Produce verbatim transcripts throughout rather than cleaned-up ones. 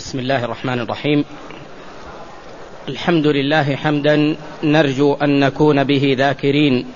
بسم الله الرحمن الرحيم. الحمد لله حمدا نرجو أن نكون به ذاكرين،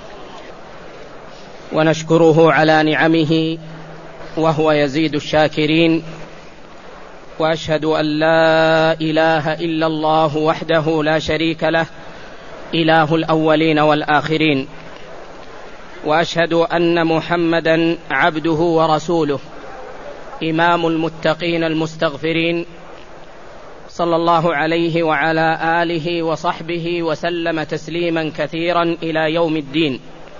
ونشكره على نعمه وهو يزيد الشاكرين، وأشهد أن لا إله إلا الله وحده لا شريك له إله الأولين والآخرين، وأشهد أن محمدا عبده ورسوله إمام المتقين المستغفرين، صلى الله عليه وعلى آله وصحبه وسلم تسليما كثيرا إلى يوم الدين.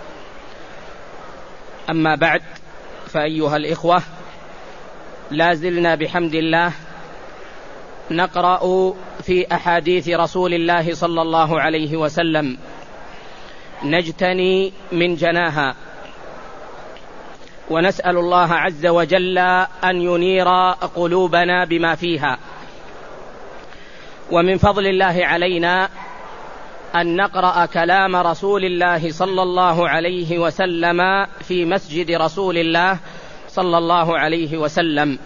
أما بعد، فأيها الإخوة، لا زلنا بحمد الله نقرأ في أحاديث رسول الله صلى الله عليه وسلم، نجتني من جناها، ونسأل الله عز وجل أن ينير قلوبنا بما فيها. ومن فضل الله علينا أن نقرأ كلام رسول الله صلى الله عليه وسلم في مسجد رسول الله صلى الله عليه وسلم،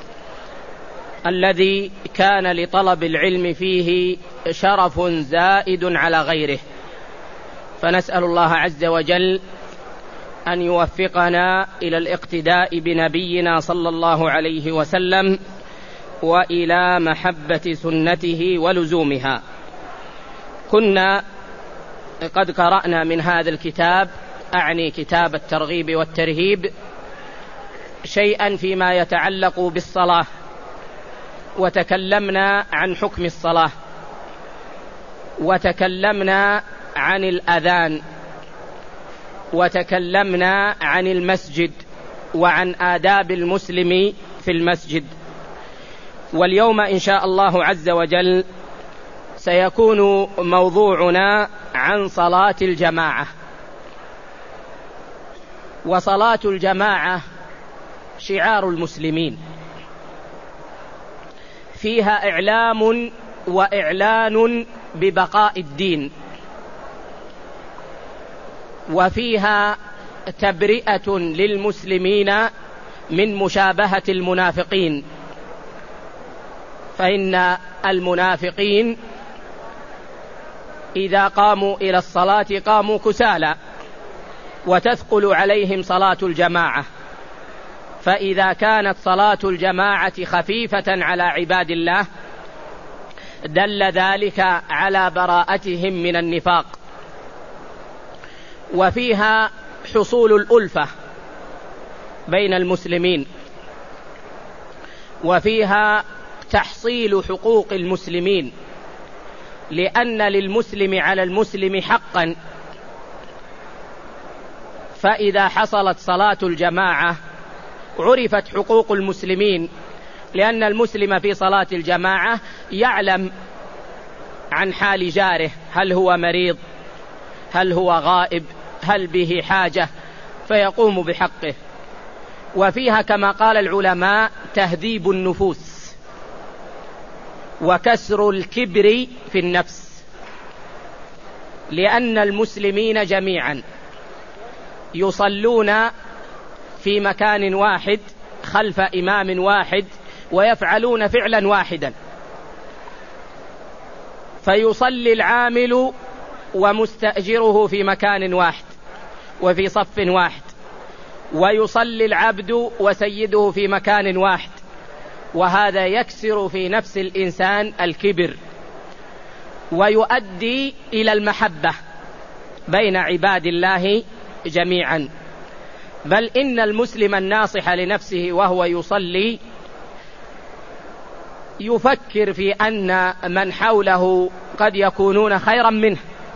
الذي كان لطلب العلم فيه شرف زائد على غيره. فنسأل الله عز وجل أن يوفقنا إلى الاقتداء بنبينا صلى الله عليه وسلم وإلى محبة سنته ولزومها. كنا قد قرأنا من هذا الكتاب، أعني كتاب الترغيب والترهيب، شيئا فيما يتعلق بالصلاة، وتكلمنا عن حكم الصلاة، وتكلمنا عن الأذان، وتكلمنا عن المسجد وعن آداب المسلم في المسجد. واليوم إن شاء الله عز وجل سيكون موضوعنا عن صلاة الجماعة. وصلاة الجماعة شعار المسلمين، فيها إعلام وإعلان ببقاء الدين، وفيها تبرئة للمسلمين من مشابهة المنافقين، فإن المنافقين إذا قاموا إلى الصلاة قاموا كسالى، وتثقل عليهم صلاة الجماعة. فإذا كانت صلاة الجماعة خفيفة على عباد الله دل ذلك على براءتهم من النفاق. وفيها حصول الألفة بين المسلمين، وفيها تحصيل حقوق المسلمين، لأن للمسلم على المسلم حقا. فإذا حصلت صلاة الجماعة عرفت حقوق المسلمين، لأن المسلم في صلاة الجماعة يعلم عن حال جاره، هل هو مريض، هل هو غائب، هل به حاجة، فيقوم بحقه. وفيها كما قال العلماء تهذيب النفوس وكسر الكبر في النفس، لأن المسلمين جميعا يصلون في مكان واحد خلف إمام واحد، ويفعلون فعلا واحدا، فيصلي العامل ومستأجره في مكان واحد وفي صف واحد، ويصلي العبد وسيده في مكان واحد، وهذا يكسر في نفس الإنسان الكبر، ويؤدي إلى المحبة بين عباد الله جميعا. بل إن المسلم الناصح لنفسه وهو يصلي يفكر في أن من حوله قد يكونون خيرا منه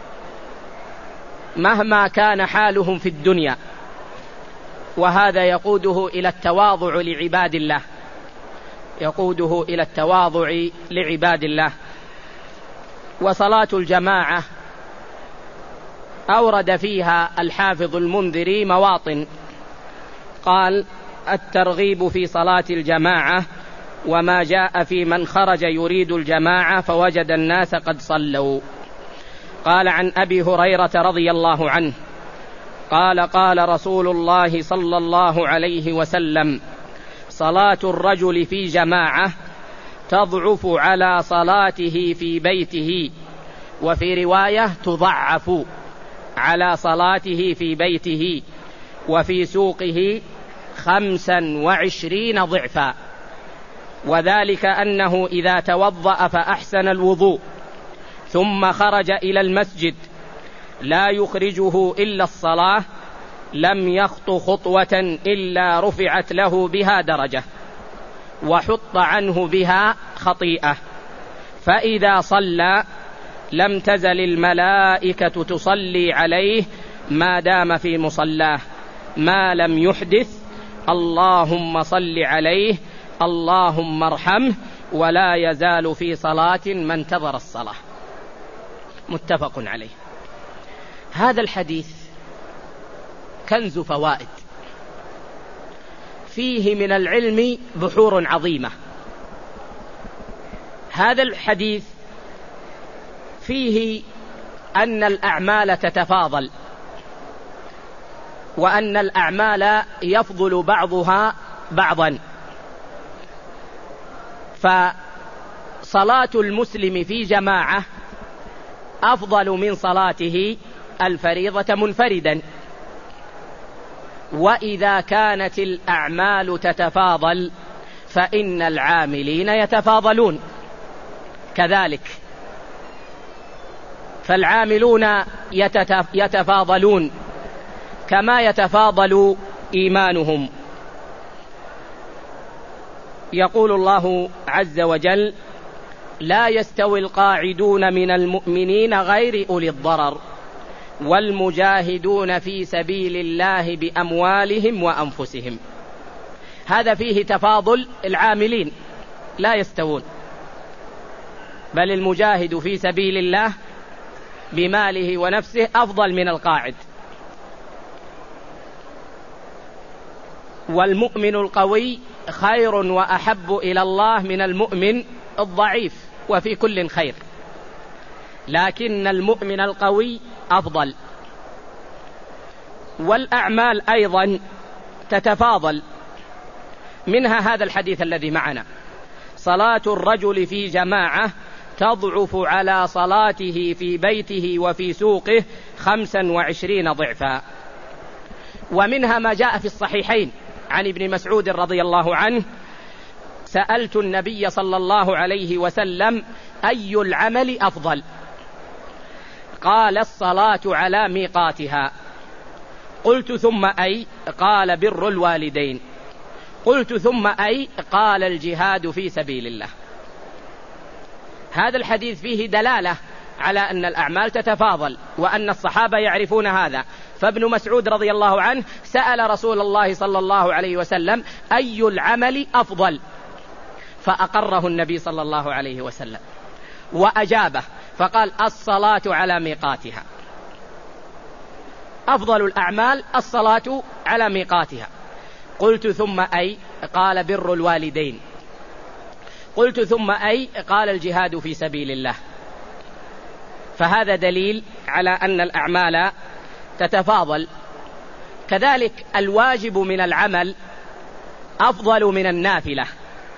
مهما كان حالهم في الدنيا، وهذا يقوده إلى التواضع لعباد الله، يقوده إلى التواضع لعباد الله. وصلاة الجماعة أورد فيها الحافظ المنذري مواطن، قال: الترغيب في صلاة الجماعة، وما جاء في من خرج يريد الجماعة فوجد الناس قد صلوا. قال عن أبي هريرة رضي الله عنه قال: قال رسول الله صلى الله عليه وسلم: صلاة الرجل في جماعة تضعف على صلاته في بيته، وفي رواية تضعف على صلاته في بيته وفي سوقه خمسا وعشرين ضعفا. وذلك أنه إذا توضأ فأحسن الوضوء ثم خرج إلى المسجد لا يخرجه إلا الصلاة لم يخط خطوة إلا رفعت له بها درجة وحط عنه بها خطيئة. فإذا صلى لم تزل الملائكة تصلي عليه ما دام في مصلاه ما لم يحدث اللهم صل عليه اللهم ارحمه، ولا يزال في صلاة ما انتظر الصلاة. متفق عليه. هذا الحديث كنز فوائد، فيه من العلم بحور عظيمة. هذا الحديث فيه أن الأعمال تتفاضل، وأن الأعمال يفضل بعضها بعضا، فصلاة المسلم في جماعة أفضل من صلاته الفريضة منفردا. وإذا كانت الأعمال تتفاضل فإن العاملين يتفاضلون كذلك، فالعاملون يتفاضلون كما يتفاضل إيمانهم. يقول الله عز وجل: لا يستوي القاعدون من المؤمنين غير أولي الضرر والمجاهدون في سبيل الله بأموالهم وأنفسهم. هذا فيه تفاضل العاملين لا يستوون، بل المجاهد في سبيل الله بماله ونفسه أفضل من القاعد. والمؤمن القوي خير وأحب إلى الله من المؤمن الضعيف، وفي كل خير، لكن المؤمن القوي أفضل. والأعمال أيضا تتفاضل، منها هذا الحديث الذي معنا: صلاة الرجل في جماعة تضعف على صلاته في بيته وفي سوقه خمسا وعشرين ضعفا. ومنها ما جاء في الصحيحين عن ابن مسعود رضي الله عنه: سألت النبي صلى الله عليه وسلم أي العمل أفضل؟ قال: الصلاة على ميقاتها. قلت: ثم أي؟ قال: بر الوالدين. قلت: ثم أي؟ قال: الجهاد في سبيل الله. هذا الحديث فيه دلالة على أن الأعمال تتفاضل، وأن الصحابة يعرفون هذا. فابن مسعود رضي الله عنه سأل رسول الله صلى الله عليه وسلم أي العمل أفضل، فأقره النبي صلى الله عليه وسلم وأجابه فقال: الصلاة على ميقاتها. أفضل الأعمال الصلاة على ميقاتها. قلت: ثم أي؟ قال: بر الوالدين. قلت: ثم أي؟ قال: الجهاد في سبيل الله. فهذا دليل على أن الأعمال تتفاضل. كذلك الواجب من العمل أفضل من النافلة.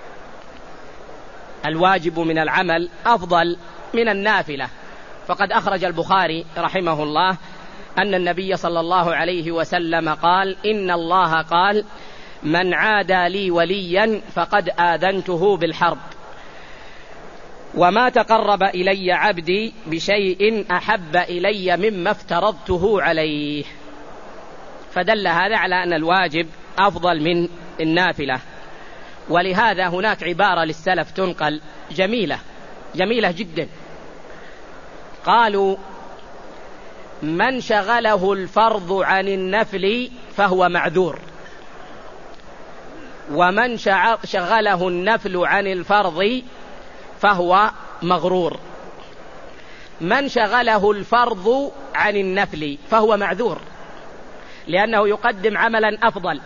الواجب من العمل أفضل من النافلة. فقد أخرج البخاري رحمه الله أن النبي صلى الله عليه وسلم قال: إن الله قال: من عادى لي وليا فقد آذنته بالحرب، وما تقرب إلي عبدي بشيء أحب إلي مما افترضته عليه. فدل هذا على أن الواجب أفضل من النافلة. ولهذا هناك عبارة للسلف تنقل جميلة جميلة جدا، قالوا: من شغله الفرض عن النفل فهو معذور، ومن شغله النفل عن الفرض فهو مغرور. من شغله الفرض عن النفل فهو معذور، لأنه يقدم عملا أفضل.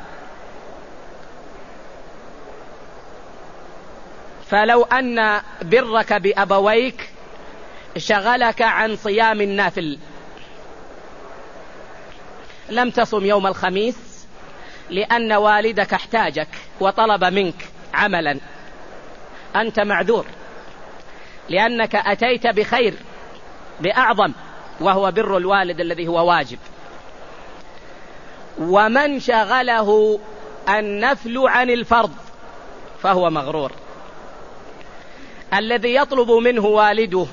فلو أن برك بأبويك شغلك عن صيام النافل لم تصم يوم الخميس لأن والدك احتاجك وطلب منك عملا، أنت معذور، لأنك أتيت بخير بأعظم، وهو بر الوالد الذي هو واجب. ومن شغله النفل عن الفرض فهو مغرور. الذي يطلب منه والده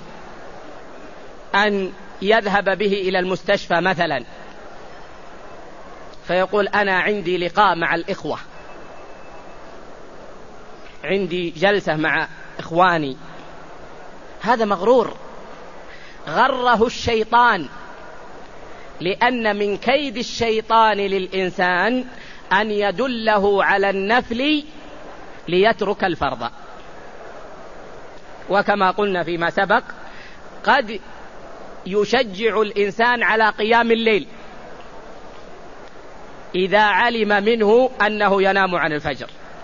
أن يذهب به إلى المستشفى مثلا، فيقول أنا عندي لقاء مع الإخوة، عندي جلسة مع إخواني، هذا مغرور، غره الشيطان. لأن من كيد الشيطان للإنسان أن يدله على النفل ليترك الفرض. وكما قلنا فيما سبق، قد يشجع الإنسان على قيام الليل إذا علم منه أنه ينام عن الفجر،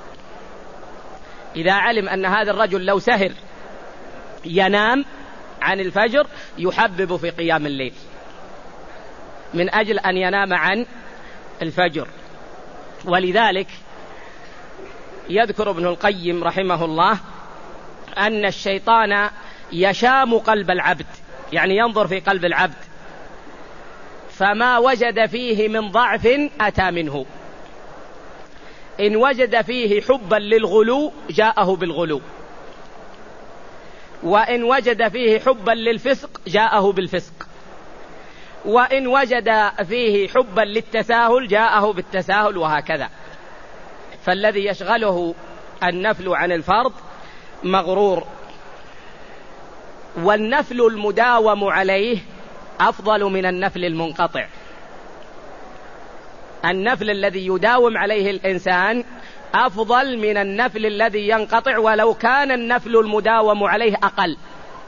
إذا علم أن هذا الرجل لو سهر ينام عن الفجر يحبب في قيام الليل من أجل أن ينام عن الفجر. ولذلك يذكر ابن القيم رحمه الله أن الشيطان يشام قلب العبد، يعني ينظر في قلب العبد، فما وجد فيه من ضعف أتى منه. إن وجد فيه حبا للغلو جاءه بالغلو، وإن وجد فيه حبا للفسق جاءه بالفسق، وإن وجد فيه حبا للتساهل جاءه بالتساهل، وهكذا. فالذي يشغله النفل عن الفرض مغرور. والنفل المداوم عليه أفضل من النفل المنقطع. النفل الذي يداوم عليه الإنسان أفضل من النفل الذي ينقطع، ولو كان النفل المداوم عليه أقل.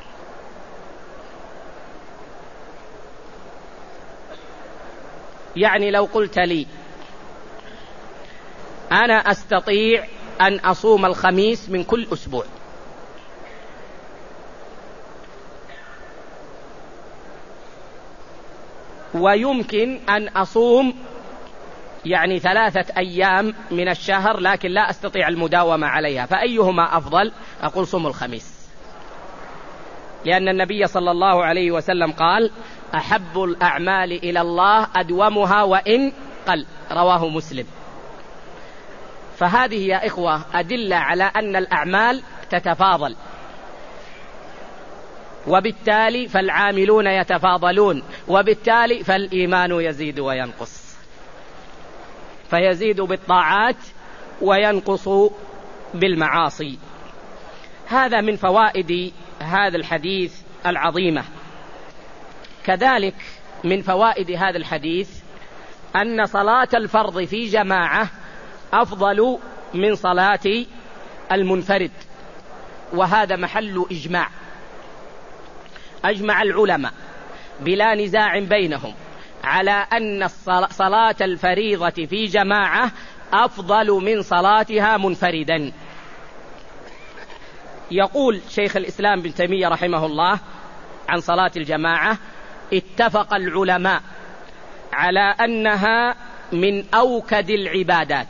يعني لو قلت لي أنا أستطيع أن أصوم الخميس من كل أسبوع، ويمكن أن أصوم يعني ثلاثة أيام من الشهر، لكن لا أستطيع المداومة عليها، فأيهما أفضل؟ أقول صوم الخميس، لأن النبي صلى الله عليه وسلم قال أحب الأعمال إلى الله أدومها وإن قل، رواه مسلم. فهذه يا إخوة أدلة على أن الأعمال تتفاضل، وبالتالي فالعاملون يتفاضلون، وبالتالي فالإيمان يزيد وينقص، فيزيد بالطاعات وينقص بالمعاصي. هذا من فوائد هذا الحديث العظيمة. كذلك من فوائد هذا الحديث أن صلاة الفرض في جماعة أفضل من صلاة المنفرد، وهذا محل إجماع، أجمع العلماء بلا نزاع بينهم على أن صلاة الفريضة في جماعة أفضل من صلاتها منفردا. يقول شيخ الإسلام بن تيمية رحمه الله عن صلاة الجماعة: اتفق العلماء على أنها من أوكد العبادات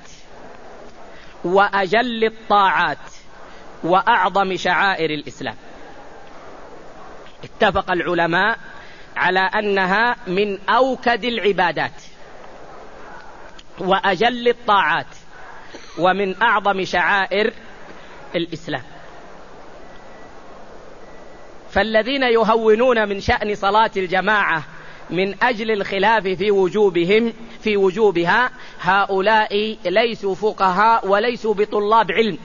وأجل الطاعات وأعظم شعائر الإسلام. اتفق العلماء على أنها من أوكد العبادات وأجل الطاعات ومن أعظم شعائر الإسلام. فالذين يهونون من شأن صلاة الجماعة من أجل الخلاف في وجوبهم في وجوبها هؤلاء ليسوا فقهاء وليسوا بطلاب علم،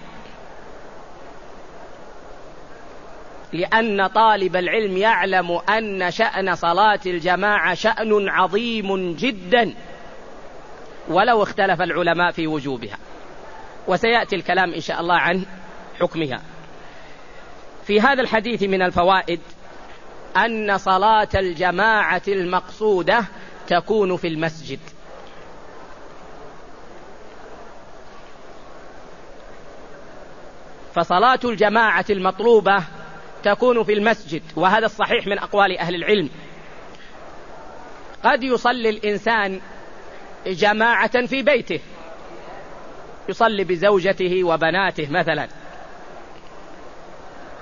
لأن طالب العلم يعلم أن شأن صلاة الجماعة شأن عظيم جدا ولو اختلف العلماء في وجوبها، وسيأتي الكلام إن شاء الله عن حكمها. في هذا الحديث من الفوائد أن صلاة الجماعة المقصودة تكون في المسجد، فصلاة الجماعة المطلوبة تكون في المسجد، وهذا الصحيح من أقوال أهل العلم. قد يصلي الإنسان جماعة في بيته، يصلي بزوجته وبناته مثلا،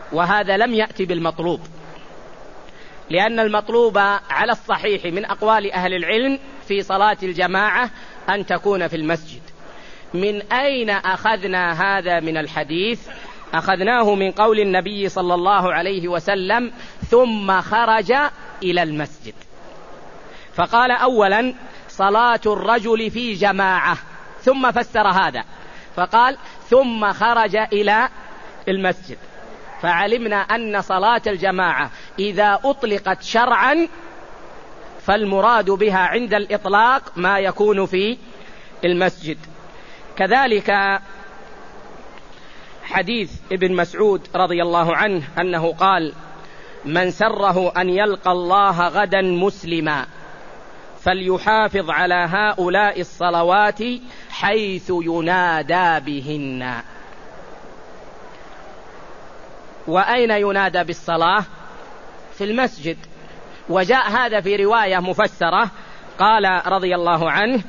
وهذا لم يأتي بالمطلوب، لأن المطلوب على الصحيح من أقوال أهل العلم في صلاة الجماعة أن تكون في المسجد. من أين أخذنا هذا من الحديث؟ أخذناه من قول النبي صلى الله عليه وسلم: ثم خرج إلى المسجد. فقال أولا: صلاة الرجل في جماعة، ثم فسر هذا فقال: ثم خرج إلى المسجد. فعلمنا أن صلاة الجماعة إذا أطلقت شرعا فالمراد بها عند الإطلاق ما يكون في المسجد. كذلك حديث ابن مسعود رضي الله عنه أنه قال: من سره أن يلقى الله غدا مسلما فليحافظ على هؤلاء الصلوات حيث ينادى بهن. وأين ينادى بالصلاة؟ في المسجد. وجاء هذا في رواية مفسرة، قال رضي الله عنه: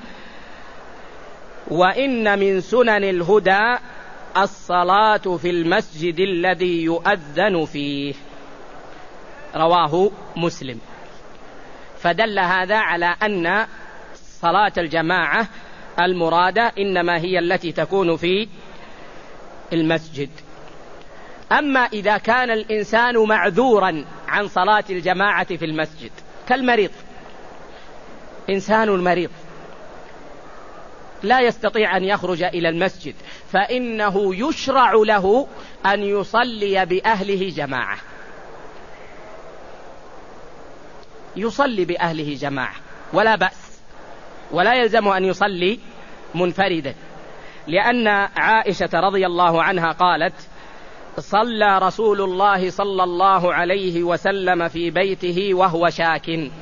وإن من سنن الهدى الصلاة في المسجد الذي يؤذن فيه. رواه مسلم. فدل هذا على أن صلاة الجماعة المرادة إنما هي التي تكون في المسجد. أما إذا كان الإنسان معذورا عن صلاة الجماعة في المسجد كالمريض، إنسان مريض لا يستطيع أن يخرج إلى المسجد، فإنه يشرع له أن يصلي بأهله جماعة، يصلي بأهله جماعة ولا بأس، ولا يلزم أن يصلي منفردا، لأن عائشة رضي الله عنها قالت: صلى رسول الله صلى الله عليه وسلم في بيته وهو شاك،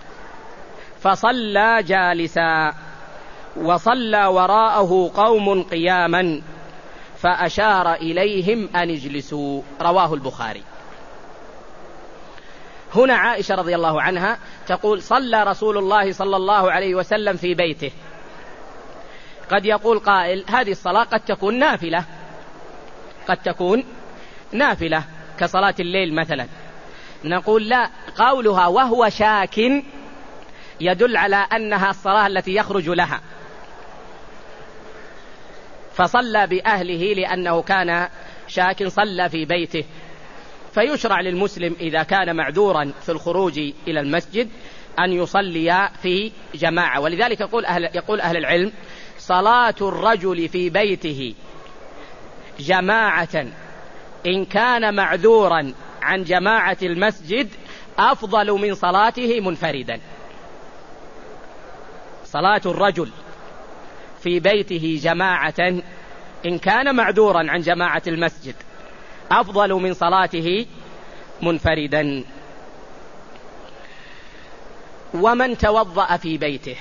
فصلى جالسا وصلى وراءه قوم قياما فأشار إليهم أن اجلسوا. رواه البخاري. هنا عائشة رضي الله عنها تقول: صلى رسول الله صلى الله عليه وسلم في بيته. قد يقول قائل: هذه الصلاة قد تكون نافلة، قد تكون نافلة كصلاة الليل مثلا. نقول: لا، قولها وهو شاك يدل على أنها الصلاة التي يخرج لها، فصلى بأهله لأنه كان شاك، صلى في بيته. فيشرع للمسلم إذا كان معذورا في الخروج إلى المسجد أن يصلي في جماعة. ولذلك يقول أهل, يقول أهل العلم: صلاة الرجل في بيته جماعة إن كان معذورا عن جماعة المسجد أفضل من صلاته منفردا. صلاة الرجل في بيته جماعة إن كان معذورا عن جماعة المسجد أفضل من صلاته منفردا. ومن توضأ في بيته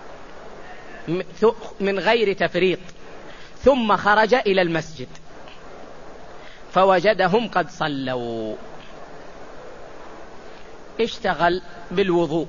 من غير تفريط ثم خرج إلى المسجد فوجدهم قد صلوا، اشتغل بالوضوء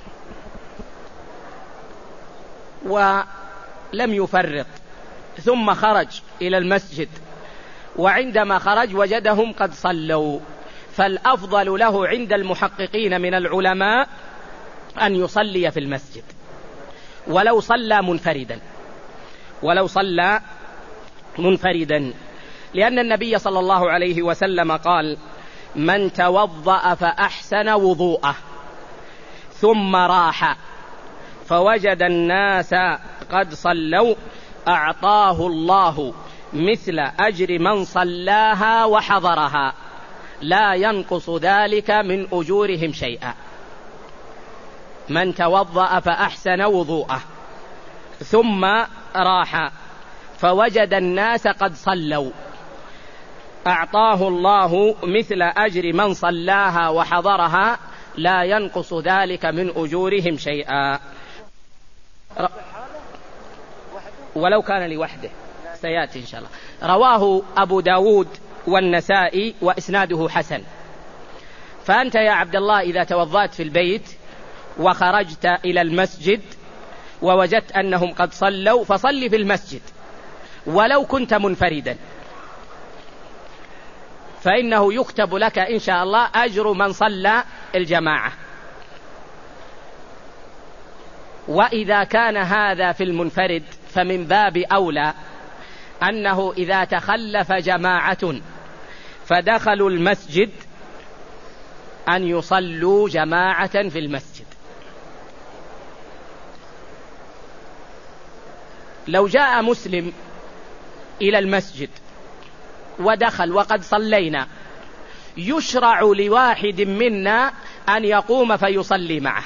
ولم يفرط ثم خرج إلى المسجد، وعندما خرج وجدهم قد صلوا، فالأفضل له عند المحققين من العلماء أن يصلي في المسجد ولو صلى منفردا، ولو صلى منفردا لأن النبي صلى الله عليه وسلم قال: من توضأ فأحسن وضوءه ثم راح فوجد الناس قد صلوا أعطاه الله مثل أجر من صلاها وحضرها لا ينقص ذلك من أجورهم شيئا. من توضأ فأحسن وضوءه ثم راح فوجد الناس قد صلوا أعطاه الله مثل أجر من صلاها وحضرها لا ينقص ذلك من أجورهم شيئا. ولو كان لوحده سيأتي إن شاء الله. رواه أبو داود والنسائي وإسناده حسن. فأنت يا عبد الله إذا توضأت في البيت وخرجت إلى المسجد ووجدت أنهم قد صلوا فصل في المسجد ولو كنت منفردا، فإنه يكتب لك إن شاء الله أجر من صلى الجماعة. وإذا كان هذا في المنفرد فمن باب أولى أنه إذا تخلف جماعة فدخلوا المسجد أن يصلوا جماعة في المسجد. لو جاء مسلم إلى المسجد ودخل وقد صلينا، يشرع لواحد منا أن يقوم فيصلي معه.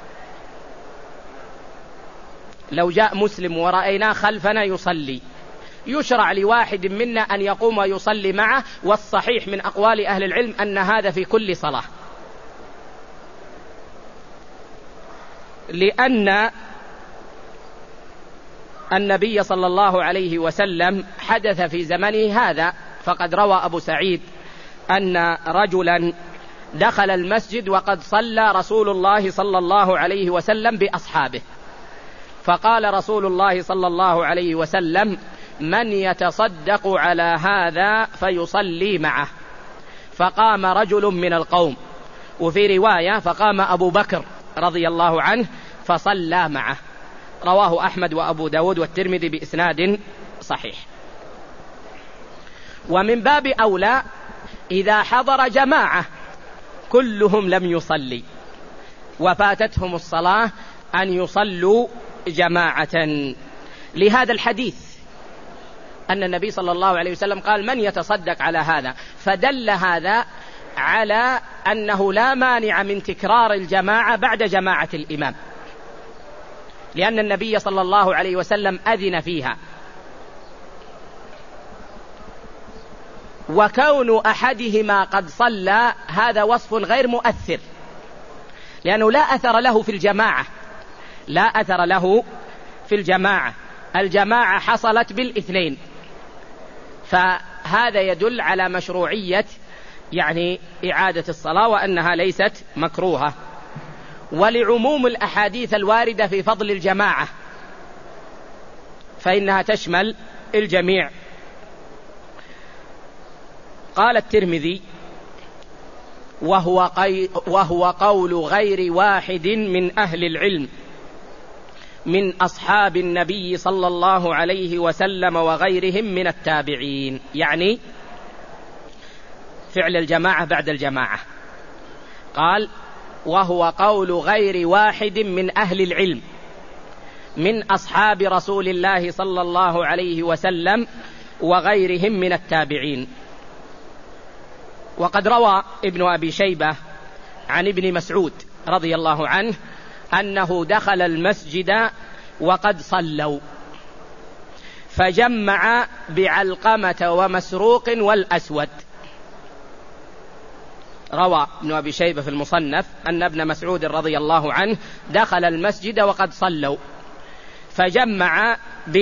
لو جاء مسلم ورأيناه خلفنا يصلي، يشرع لواحد منا أن يقوم ويصلي معه. والصحيح من أقوال أهل العلم أن هذا في كل صلاة، لأن النبي صلى الله عليه وسلم حدث في زمنه هذا، فقد روى أبو سعيد أن رجلا دخل المسجد وقد صلى رسول الله صلى الله عليه وسلم بأصحابه، فقال رسول الله صلى الله عليه وسلم: من يتصدق على هذا فيصلي معه. فقام رجل من القوم، وفي رواية فقام أبو بكر رضي الله عنه فصلى معه. رواه أحمد وأبو داود والترمذي بإسناد صحيح. ومن باب أولى إذا حضر جماعة كلهم لم يصلي وفاتتهم الصلاة أن يصلوا جماعة، لهذا الحديث أن النبي صلى الله عليه وسلم قال: من يتصدق على هذا، فدل هذا على أنه لا مانع من تكرار الجماعة بعد جماعة الإمام، لأن النبي صلى الله عليه وسلم أذن فيها. وكون أحدهما قد صلى هذا وصف غير مؤثر، لأنه لا أثر له في الجماعة، لا أثر له في الجماعة. الجماعة حصلت بالاثنين، فهذا يدل على مشروعية يعني إعادة الصلاة وأنها ليست مكروهة. ولعموم الأحاديث الواردة في فضل الجماعة فإنها تشمل الجميع. قال الترمذي: وهو, قي وهو قول غير واحد من أهل العلم من أصحاب النبي صلى الله عليه وسلم وغيرهم من التابعين، يعني فعل الجماعة بعد الجماعة. قال: وهو قول غير واحد من أهل العلم من أصحاب رسول الله صلى الله عليه وسلم وغيرهم من التابعين. وقد روى ابن أبي شيبة عن ابن مسعود رضي الله عنه أنه دخل المسجد وقد صلوا فجمع بعلقمة ومسروق والأسود. روى ابن أبي شيبة في المصنف أن ابن مسعود رضي الله عنه دخل المسجد وقد صلوا فجمع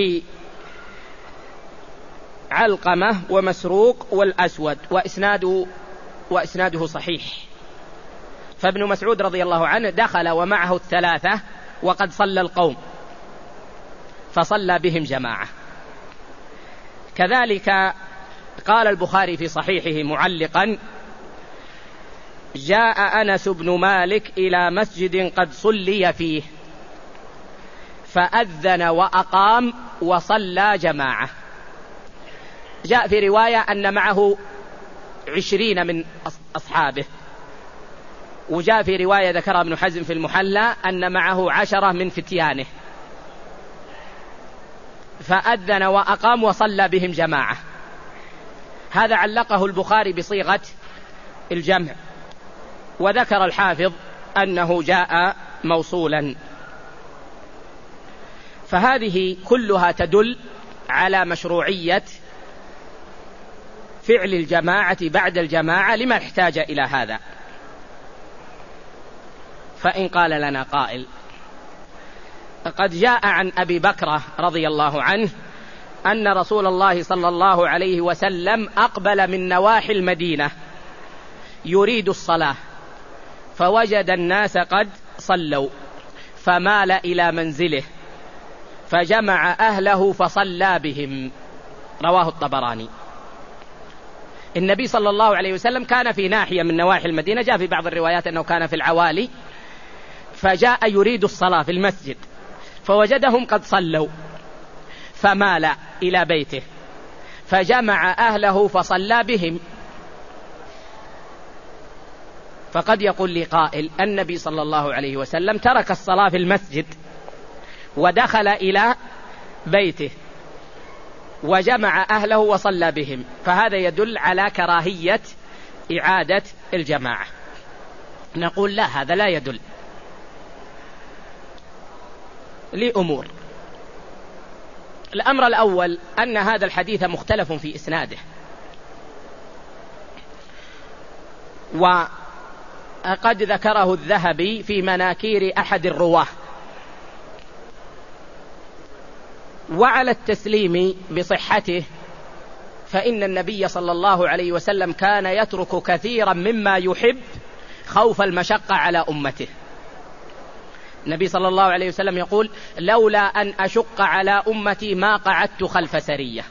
بعلقمة ومسروق والأسود، وإسناده, وإسناده صحيح. فابن مسعود رضي الله عنه دخل ومعه الثلاثة وقد صلى القوم فصلى بهم جماعة. كذلك قال البخاري في صحيحه معلقا: جاء أنس بن مالك إلى مسجد قد صلي فيه فأذن وأقام وصلى جماعة. جاء في رواية أن معه عشرين من أصحابه، وجاء في رواية ذكرها ابن حزم في المحلى أن معه عشرة من فتيانه، فأذن وأقام وصلى بهم جماعة. هذا علقه البخاري بصيغة الجمع، وذكر الحافظ أنه جاء موصولا. فهذه كلها تدل على مشروعية فعل الجماعة بعد الجماعة لما احتاج إلى هذا. فإن قال لنا قائل: قد جاء عن أبي بكر رضي الله عنه أن رسول الله صلى الله عليه وسلم أقبل من نواحي المدينة يريد الصلاة فوجد الناس قد صلوا فمال إلى منزله فجمع أهله فصلى بهم. رواه الطبراني. النبي صلى الله عليه وسلم كان في ناحية من نواحي المدينة، جاء في بعض الروايات أنه كان في العوالي، فجاء يريد الصلاة في المسجد فوجدهم قد صلوا فمال إلى بيته فجمع أهله فصلى بهم. فقد يقول لي قائل: النبي صلى الله عليه وسلم ترك الصلاة في المسجد ودخل إلى بيته وجمع أهله وصلى بهم، فهذا يدل على كراهية إعادة الجماعة. نقول لا، هذا لا يدل لأمور. الأمر الأول أن هذا الحديث مختلف في إسناده، وقد ذكره الذهبي في مناكير أحد الرواه. وعلى التسليم بصحته، فإن النبي صلى الله عليه وسلم كان يترك كثيرا مما يحب خوف المشقة على أمته. النبي صلى الله عليه وسلم يقول: لولا أن أشق على أمتي ما قعدت خلف سرية.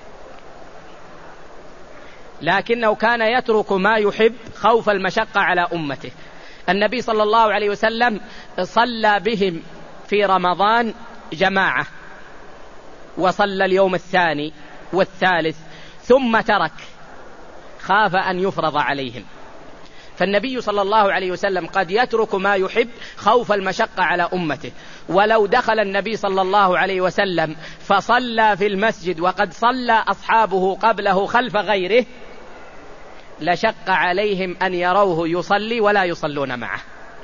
لكنه كان يترك ما يحب خوف المشقة على أمته. النبي صلى الله عليه وسلم صلى بهم في رمضان جماعة، وصلى اليوم الثاني والثالث ثم ترك، خاف أن يفرض عليهم. فالنبي صلى الله عليه وسلم قد يترك ما يحب خوف المشقة على أمته. ولو دخل النبي صلى الله عليه وسلم فصلى في المسجد وقد صلى أصحابه قبله خلف غيره لشق عليهم أن يروه يصلي ولا يصلون معه.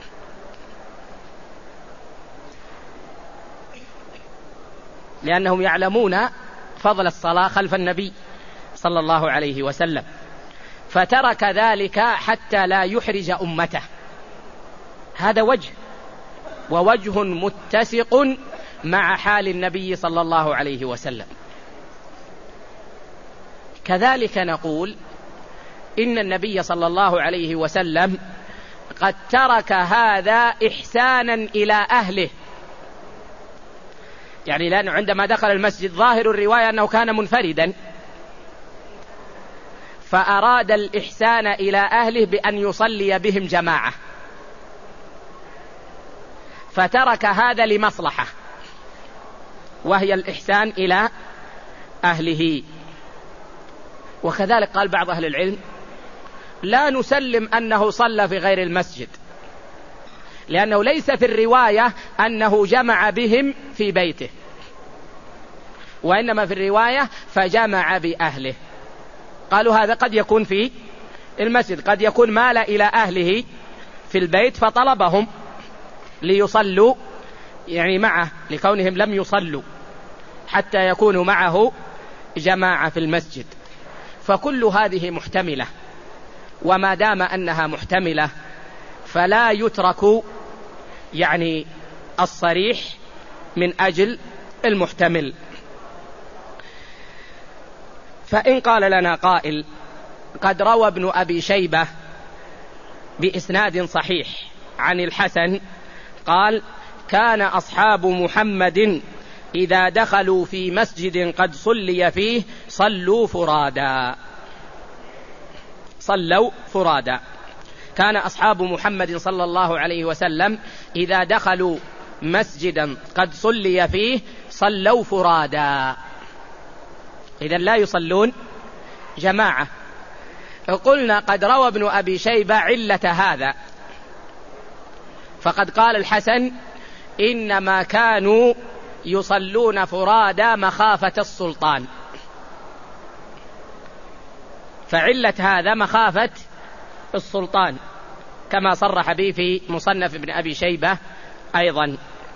لأنهم يعلمون فضل الصلاة خلف النبي صلى الله عليه وسلم، فترك ذلك حتى لا يحرج أمته. هذا وجه، ووجه متسق مع حال النبي صلى الله عليه وسلم. كذلك نقول إن النبي صلى الله عليه وسلم قد ترك هذا إحسانا إلى أهله، يعني لأنه عندما دخل المسجد ظاهر الرواية أنه كان منفردا، فأراد الإحسان إلى أهله بأن يصلي بهم جماعة، فترك هذا لمصلحة وهي الإحسان إلى أهله. وكذلك قال بعض أهل العلم: لا نسلم أنه صلى في غير المسجد، لأنه ليس في الرواية أنه جمع بهم في بيته، وإنما في الرواية فجمع بأهله. قالوا هذا قد يكون في المسجد، قد يكون مال إلى أهله في البيت فطلبهم ليصلوا يعني معه، لكونهم لم يصلوا حتى يكونوا معه جماعة في المسجد. فكل هذه محتملة، وما دام أنها محتملة فلا يترك يعني الصريح من أجل المحتمل. فإن قال لنا قائل: قد روى ابن أبي شيبة بإسناد صحيح عن الحسن قال: كان أصحاب محمد إذا دخلوا في مسجد قد صلي فيه صلوا فرادا. صلوا فرادا. كان أصحاب محمد صلى الله عليه وسلم إذا دخلوا مسجدا قد صلي فيه صلوا فرادا، إذن لا يصلون جماعة. قلنا قد روى ابن أبي شيبة علة هذا، فقد قال الحسن: إنما كانوا يصلون فرادا مخافة السلطان. فعلة هذا مخافة السلطان، كما صرح به في مصنف ابن أبي شيبة أيضا.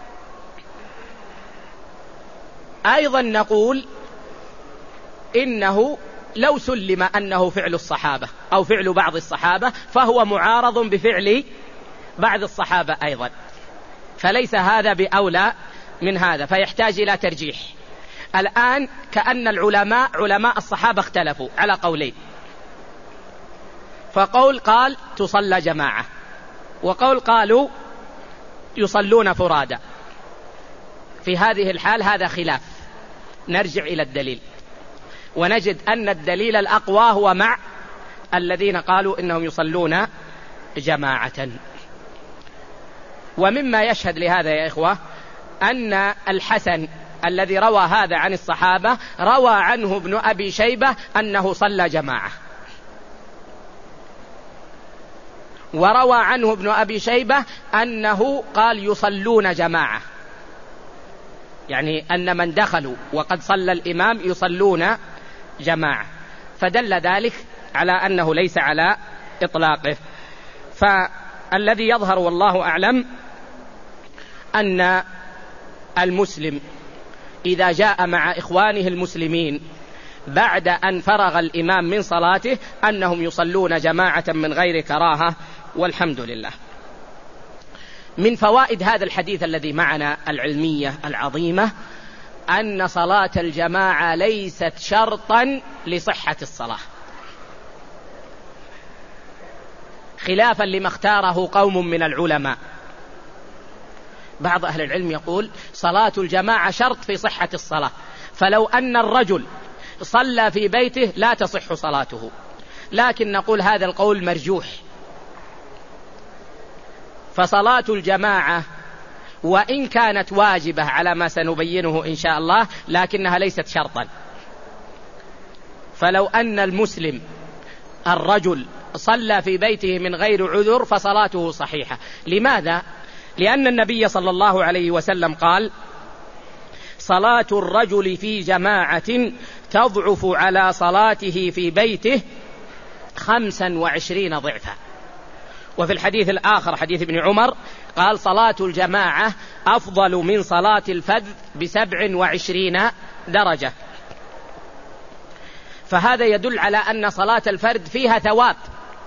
أيضا نقول إنه لو سلم أنه فعل الصحابة أو فعل بعض الصحابة فهو معارض بفعل بعض الصحابة أيضا، فليس هذا بأولى من هذا، فيحتاج إلى ترجيح. الآن كأن العلماء علماء الصحابة اختلفوا على قولين، فقول قال تصلى جماعة، وقول قالوا يصلون فرادا. في هذه الحال هذا خلاف، نرجع إلى الدليل ونجد أن الدليل الأقوى هو مع الذين قالوا إنهم يصلون جماعة. ومما يشهد لهذا يا إخوة أن الحسن الذي روى هذا عن الصحابة روى عنه ابن أبي شيبة أنه صلى جماعة، وروى عنه ابن أبي شيبة أنه قال يصلون جماعة، يعني أن من دخلوا وقد صلى الإمام يصلون جماعة، فدل ذلك على أنه ليس على إطلاقه. فالذي يظهر والله أعلم أن المسلم إذا جاء مع إخوانه المسلمين بعد أن فرغ الإمام من صلاته أنهم يصلون جماعة من غير كراهة، والحمد لله. من فوائد هذا الحديث الذي معنا العلمية العظيمة أن صلاة الجماعة ليست شرطا لصحة الصلاة، خلافا لما اختاره قوم من العلماء. بعض أهل العلم يقول صلاة الجماعة شرط في صحة الصلاة، فلو أن الرجل صلى في بيته لا تصح صلاته، لكن نقول هذا القول مرجوح، فصلاة الجماعة وإن كانت واجبة على ما سنبينه إن شاء الله لكنها ليست شرطا. فلو أن المسلم الرجل صلى في بيته من غير عذر فصلاته صحيحة. لماذا؟ لأن النبي صلى الله عليه وسلم قال صلاة الرجل في جماعة تضعف على صلاته في بيته خمسا وعشرين ضعفا. وفي الحديث الآخر حديث ابن عمر قال صلاة الجماعة أفضل من صلاة الفذ بسبع وعشرين درجة. فهذا يدل على أن صلاة الفرد فيها ثواب،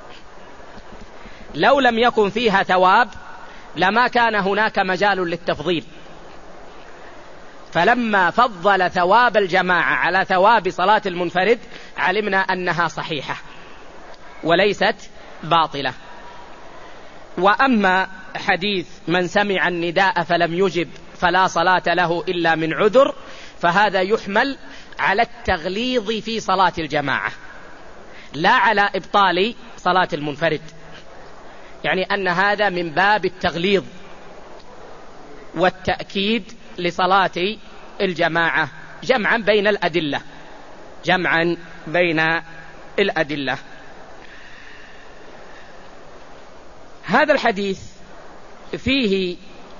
لو لم يكن فيها ثواب لما كان هناك مجال للتفضيل. فلما فضل ثواب الجماعة على ثواب صلاة المنفرد علمنا أنها صحيحة وليست باطلة. وأما حديث من سمع النداء فلم يجب فلا صلاة له إلا من عذر، فهذا يحمل على التغليظ في صلاة الجماعة لا على إبطال صلاة المنفرد، يعني أن هذا من باب التغليظ والتأكيد لصلاة الجماعة جمعا بين الأدلة جمعا بين الأدلة. هذا الحديث فيه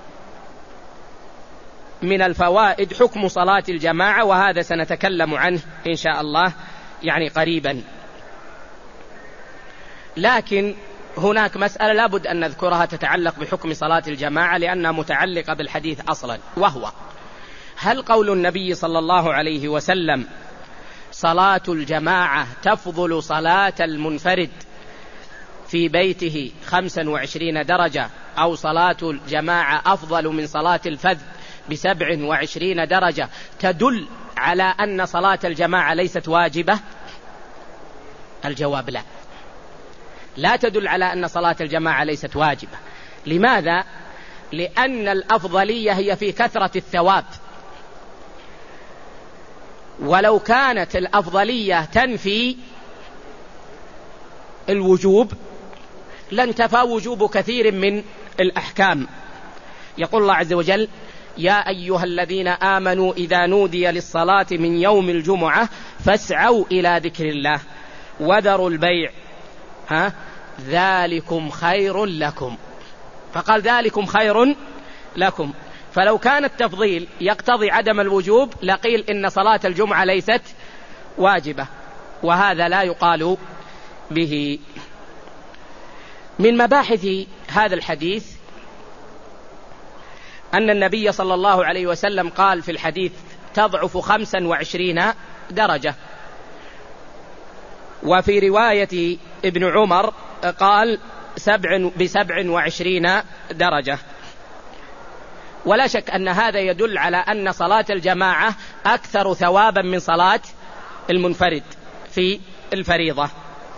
من الفوائد حكم صلاة الجماعة، وهذا سنتكلم عنه إن شاء الله يعني قريبا. لكن هناك مسألة لابد أن نذكرها تتعلق بحكم صلاة الجماعة لأنها متعلقة بالحديث أصلا، وهو هل قول النبي صلى الله عليه وسلم صلاة الجماعة تفضل صلاة المنفرد في بيته خمسا وعشرين درجة، أو صلاة الجماعة أفضل من صلاة الفذ بسبع وعشرين درجة، تدل على أن صلاة الجماعة ليست واجبة؟ الجواب لا، لا تدل على أن صلاة الجماعة ليست واجبة. لماذا؟ لأن الأفضلية هي في كثرة الثواب، ولو كانت الأفضلية تنفي الوجوب لانتفى وجوب كثير من الأحكام. يقول الله عز وجل يا أيها الذين آمنوا إذا نودي للصلاة من يوم الجمعة فاسعوا إلى ذكر الله وذروا البيع ها ذلكم خير لكم، فقال ذلكم خير لكم. فلو كان التفضيل يقتضي عدم الوجوب لقيل إن صلاة الجمعة ليست واجبة، وهذا لا يقال به. من مباحث هذا الحديث أن النبي صلى الله عليه وسلم قال في الحديث تضعف خمسا وعشرين درجة، وفي رواية ابن عمر قال سبع بسبع وعشرين درجة. ولا شك أن هذا يدل على أن صلاة الجماعة أكثر ثوابا من صلاة المنفرد في الفريضة.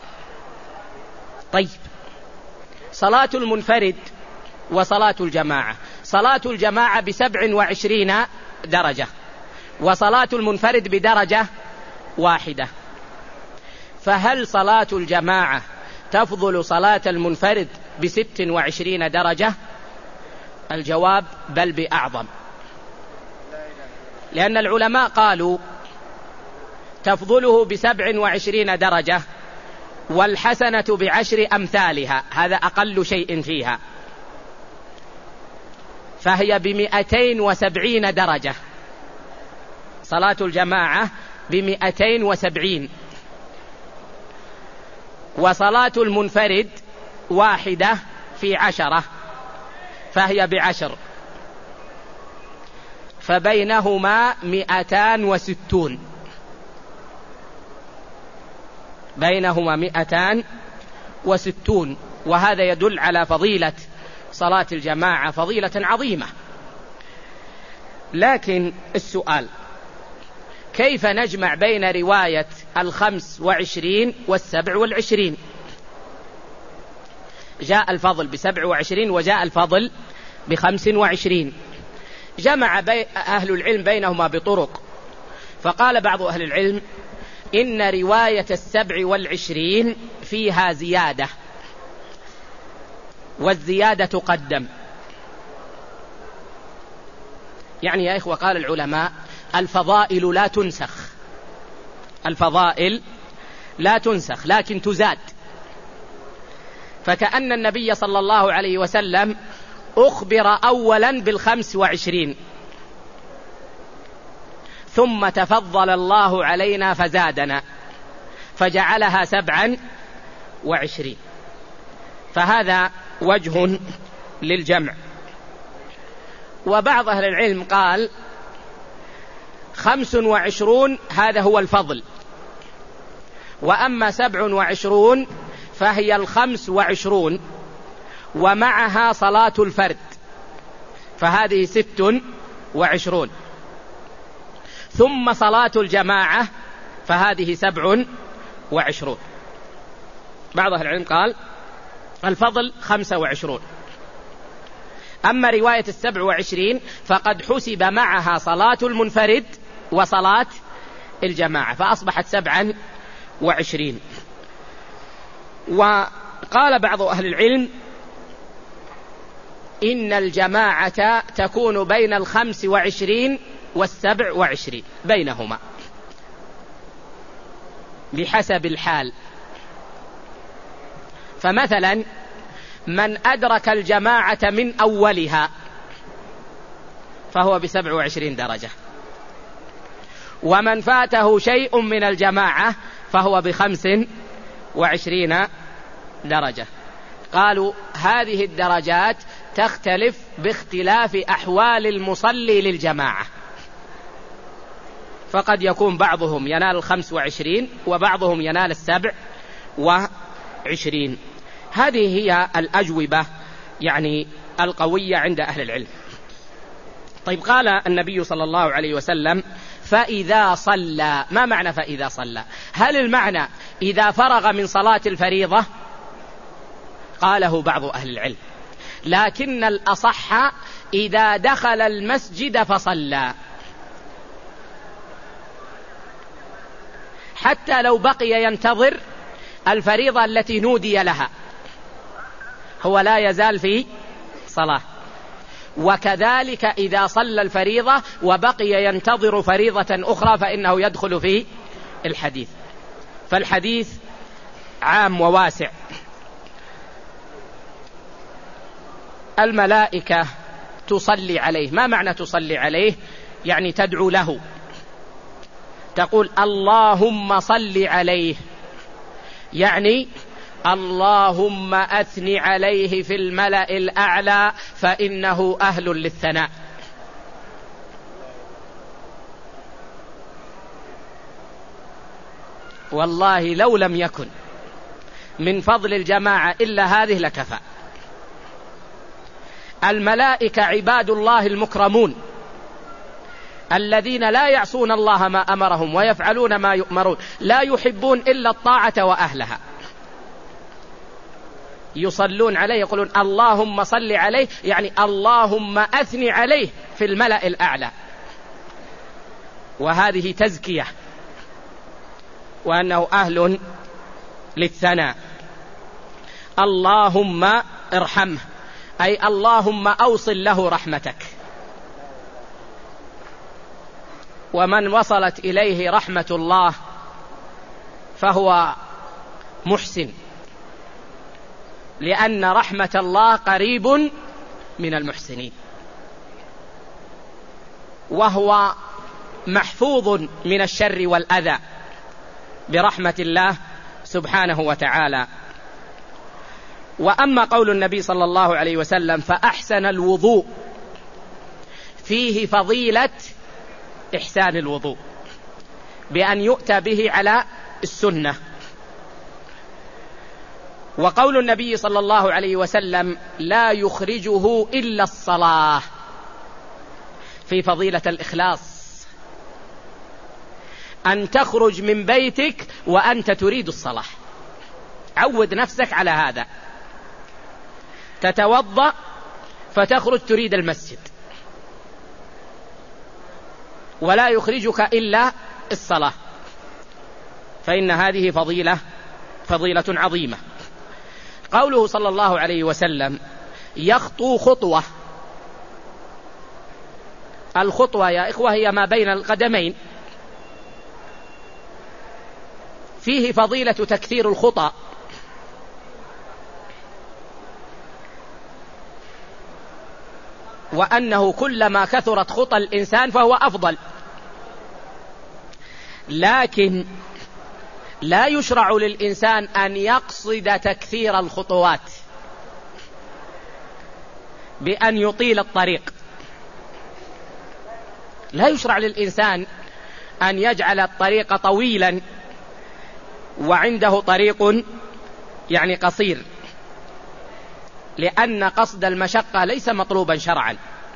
طيب، صلاة المنفرد وصلاة الجماعة، صلاة الجماعة بسبع وعشرين درجة وصلاة المنفرد بدرجة واحدة، فهل صلاة الجماعة تفضل صلاة المنفرد بست وعشرين درجة؟ الجواب بل بأعظم، لأن العلماء قالوا تفضله بسبع وعشرين درجة، والحسنة بعشر أمثالها، هذا أقل شيء فيها، فهي بمئتين وسبعين درجة. صلاة الجماعة بمئتين وسبعين، وصلاة المنفرد واحدة في عشرة فهي بعشر، فبينهما مئتان وستون، بينهما مئتان وستون. وهذا يدل على فضيلة صلاة الجماعة، فضيلة عظيمة. لكن السؤال: كيف نجمع بين رواية الخمس وعشرين والسبع والعشرين؟ جاء الفضل بسبع وعشرين وجاء الفضل بخمس وعشرين، جمع بي أهل العلم بينهما بطرق، فقال بعض أهل العلم إن رواية السبع والعشرين فيها زيادة، والزيادة تقدم. يعني يا إخوة، قال العلماء الفضائل لا تنسخ، الفضائل لا تنسخ لكن تزاد. فكأن النبي صلى الله عليه وسلم أخبر أولا بالخمس وعشرين، ثم تفضل الله علينا فزادنا فجعلها سبعا وعشرين، فهذا وجه للجمع. وبعض أهل العلم قال خمس وعشرون هذا هو الفضل، وأما سبع وعشرون فهي الخمس وعشرون ومعها صلاة الفرد، فهذه ست وعشرون، ثم صلاة الجماعة فهذه سبع وعشرون. بعض أهل العلم قال الفضل خمسة وعشرون. أما رواية السبع وعشرين فقد حسب معها صلاة المنفرد وصلاة الجماعة، فأصبحت سبعا وعشرين. وقال بعض أهل العلم إن الجماعة تكون بين الخمس وعشرين والسبع وعشرين، بينهما بحسب الحال. فمثلا من أدرك الجماعة من أولها فهو بسبع وعشرين درجة، ومن فاته شيء من الجماعة فهو بخمس وعشرين درجة. قالوا هذه الدرجات تختلف باختلاف أحوال المصلي للجماعة، فقد يكون بعضهم ينال الخمس وعشرين وبعضهم ينال السبع وعشرين. هذه هي الأجوبة يعني القوية عند أهل العلم. طيب، قال النبي صلى الله عليه وسلم فإذا صلى. ما معنى فإذا صلى؟ هل المعنى إذا فرغ من صلاة الفريضة؟ قاله بعض أهل العلم، لكن الأصح إذا دخل المسجد فصلى، حتى لو بقي ينتظر الفريضة التي نودي لها هو لا يزال في صلاة. وكذلك إذا صلى الفريضة وبقي ينتظر فريضة أخرى فإنه يدخل في الحديث. فالحديث عام وواسع. الملائكة تصلي عليه. ما معنى تصلي عليه؟ يعني تدعو له، تقول اللهم صل عليه، يعني اللهم أثني عليه في الملأ الأعلى فإنه أهل للثناء. والله لو لم يكن من فضل الجماعة إلا هذه لكفى. الملائكة عباد الله المكرمون الذين لا يعصون الله ما أمرهم ويفعلون ما يؤمرون، لا يحبون إلا الطاعة وأهلها، يصلون عليه، يقولون اللهم صل عليه، يعني اللهم أثني عليه في الملأ الأعلى. وهذه تزكية، وأنه أهل للثناء. اللهم ارحمه، أي اللهم أوصل له رحمتك. ومن وصلت إليه رحمة الله فهو محسن، لأن رحمة الله قريب من المحسنين، وهو محفوظ من الشر والأذى برحمة الله سبحانه وتعالى. وأما قول النبي صلى الله عليه وسلم فأحسن الوضوء، فيه فضيلة إحسان الوضوء بأن يؤتى به على السنة. وقول النبي صلى الله عليه وسلم لا يخرجه إلا الصلاة، في فضيلة الإخلاص، أن تخرج من بيتك وأنت تريد الصلاة. عود نفسك على هذا، تتوضأ فتخرج تريد المسجد، ولا يخرجك إلا الصلاة، فإن هذه فضيلة فضيلة عظيمة. قوله صلى الله عليه وسلم يخطو خطوة، الخطوة يا إخوة هي ما بين القدمين، فيه فضيلة تكثير الخطى، وأنه كلما كثرت خطى الإنسان فهو أفضل، لكن لا يشرع للإنسان أن يقصد تكثير الخطوات بأن يطيل الطريق. لا يشرع للإنسان أن يجعل الطريق طويلا وعنده طريق يعني قصير، لأن قصد المشقة ليس مطلوبا شرعا،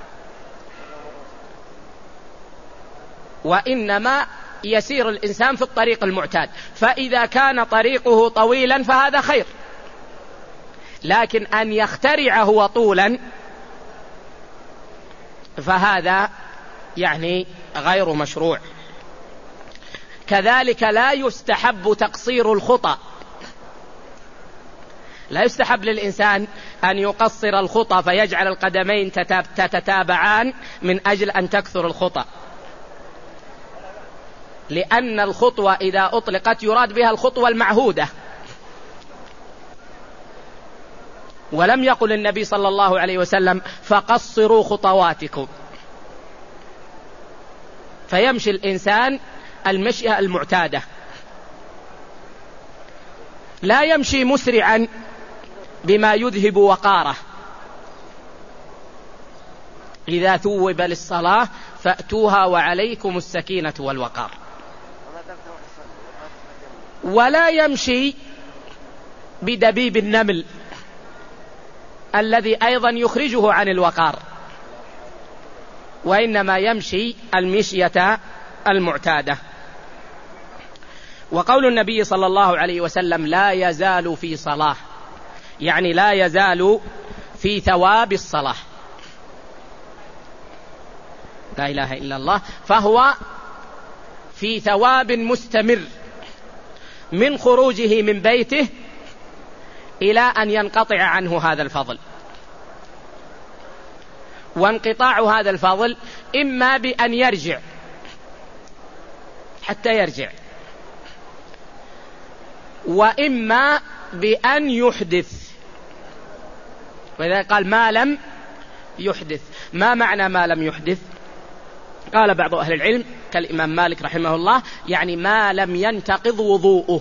وإنما يسير الإنسان في الطريق المعتاد، فإذا كان طريقه طويلا فهذا خير، لكن أن يخترع هو طولا فهذا يعني غير مشروع. كذلك لا يستحب تقصير الخطى، لا يستحب للإنسان أن يقصر الخطى فيجعل القدمين تتتابعان من أجل أن تكثر الخطى، لأن الخطوة إذا أطلقت يراد بها الخطوة المعهودة. ولم يقل النبي صلى الله عليه وسلم فقصروا خطواتكم، فيمشي الإنسان المشية المعتادة، لا يمشي مسرعا بما يذهب وقاره. إذا ثوب للصلاة فأتوها وعليكم السكينة والوقار. ولا يمشي بدبيب النمل الذي أيضا يخرجه عن الوقار، وإنما يمشي المشية المعتادة. وقول النبي صلى الله عليه وسلم لا يزال في صلاة، يعني لا يزال في ثواب الصلاة، لا إله إلا الله، فهو في ثواب مستمر من خروجه من بيته إلى أن ينقطع عنه هذا الفضل. وانقطاع هذا الفضل إما بأن يرجع حتى يرجع، وإما بأن يحدث. وإذا قال ما لم يحدث، ما معنى ما لم يحدث؟ قال بعض أهل العلم كالإمام مالك رحمه الله يعني ما لم ينتقض وضوءه،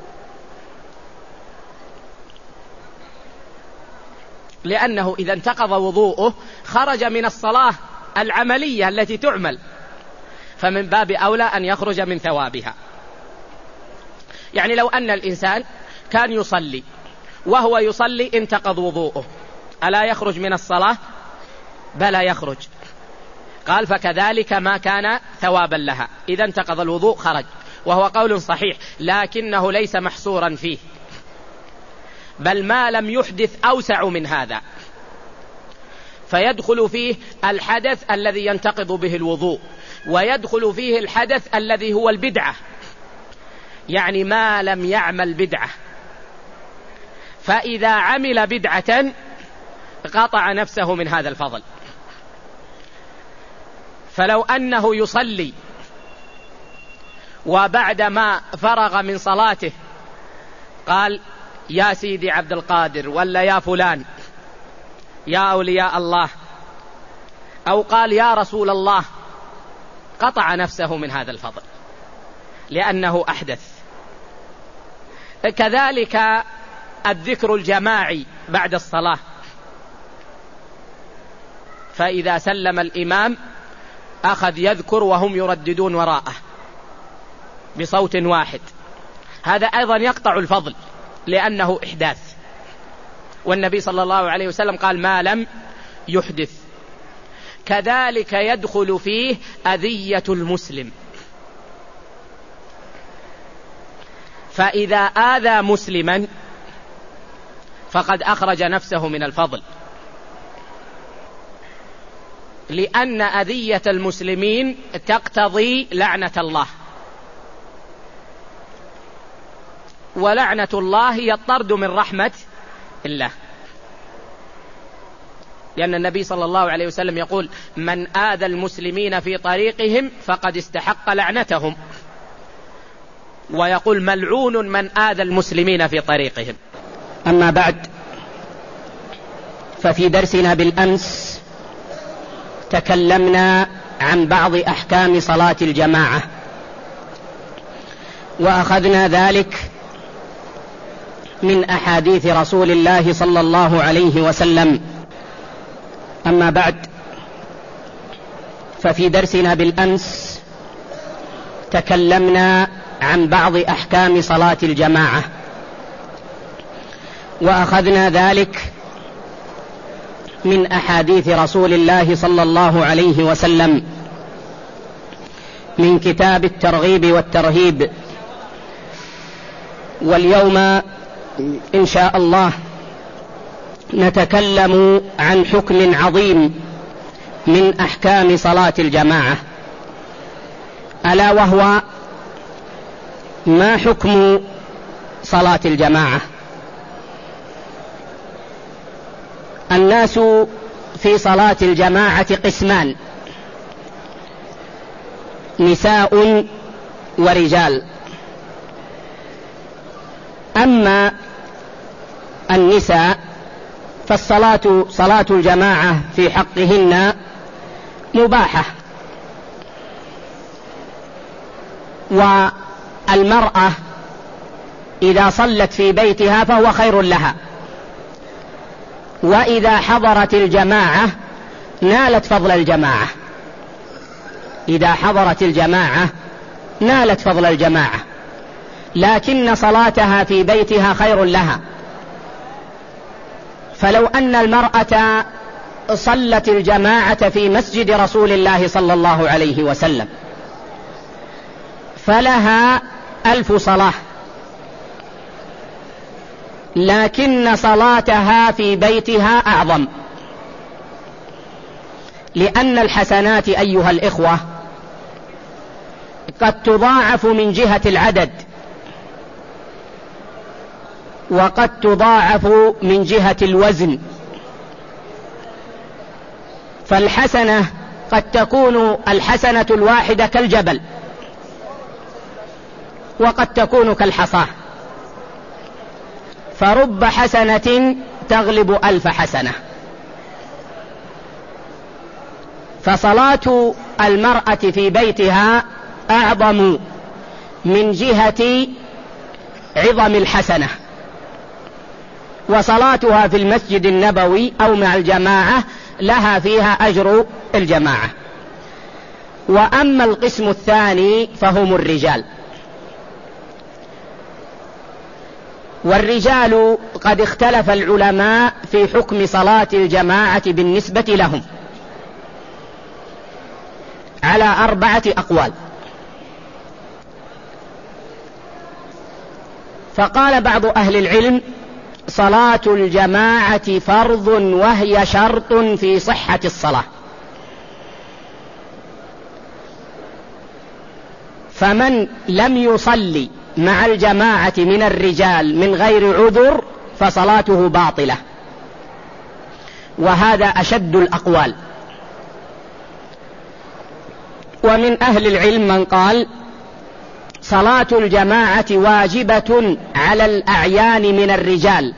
لأنه إذا انتقض وضوءه خرج من الصلاة العملية التي تعمل، فمن باب أولى أن يخرج من ثوابها. يعني لو أن الإنسان كان يصلي وهو يصلي انتقض وضوءه، ألا يخرج من الصلاة؟ بلى يخرج. قال فكذلك ما كان ثوابا لها، إذا انتقض الوضوء خرج، وهو قول صحيح لكنه ليس محصورا فيه، بل ما لم يحدث أوسع من هذا، فيدخل فيه الحدث الذي ينتقض به الوضوء، ويدخل فيه الحدث الذي هو البدعة، يعني ما لم يعمل بدعة فإذا عمل بدعة قطع نفسه من هذا الفضل. فلو أنه يصلي وبعدما فرغ من صلاته قال يا سيدي عبد القادر ولا يا فلان يا أولياء الله، أو قال يا رسول الله، قطع نفسه من هذا الفضل لأنه أحدث. كذلك الذكر الجماعي بعد الصلاة، فإذا سلم الإمام أخذ يذكر وهم يرددون وراءه بصوت واحد، هذا أيضا يقطع الفضل لأنه إحداث، والنبي صلى الله عليه وسلم قال ما لم يحدث. كذلك يدخل فيه أذية المسلم، فإذا آذى مسلما فقد أخرج نفسه من الفضل، لأن أذية المسلمين تقتضي لعنة الله، ولعنة الله هي الطرد من رحمة الله، لأن النبي صلى الله عليه وسلم يقول من آذى المسلمين في طريقهم فقد استحق لعنتهم، ويقول ملعون من آذى المسلمين في طريقهم. أما بعد، ففي درسنا بالأمس تكلمنا عن بعض أحكام صلاة الجماعة، وأخذنا ذلك من أحاديث رسول الله صلى الله عليه وسلم. أما بعد، ففي درسنا بالأمس تكلمنا عن بعض أحكام صلاة الجماعة، وأخذنا ذلك من أحاديث رسول الله صلى الله عليه وسلم من كتاب الترغيب والترهيب. واليوم إن شاء الله نتكلم عن حكم عظيم من أحكام صلاة الجماعة، ألا وهو ما حكم صلاة الجماعة. الناس في صلاة الجماعة قسمان: نساء ورجال. أما النساء فالصلاة صلاة الجماعة في حقهن مباحة، والمرأة إذا صلت في بيتها فهو خير لها، وإذا حضرت الجماعة نالت فضل الجماعة. إذا حضرت الجماعة نالت فضل الجماعة، لكن صلاتها في بيتها خير لها. فلو أن المرأة صلت الجماعة في مسجد رسول الله صلى الله عليه وسلم فلها ألف صلاة، لكن صلاتها في بيتها أعظم، لأن الحسنات أيها الإخوة قد تضاعف من جهة العدد، وقد تضاعف من جهة الوزن. فالحسنة قد تكون الحسنة الواحدة كالجبل، وقد تكون كالحصاة، فرب حسنة تغلب ألف حسنة. فصلاة المرأة في بيتها أعظم من جهة عظم الحسنة، وصلاتها في المسجد النبوي أو مع الجماعة لها فيها أجر الجماعة. وأما القسم الثاني فهم الرجال، والرجال قد اختلف العلماء في حكم صلاة الجماعة بالنسبة لهم على أربعة أقوال. فقال بعض أهل العلم: صلاة الجماعة فرض وهي شرط في صحة الصلاة، فمن لم يصلي مع الجماعة من الرجال من غير عذر فصلاته باطلة، وهذا أشد الأقوال. ومن أهل العلم من قال صلاة الجماعة واجبة على الأعيان من الرجال،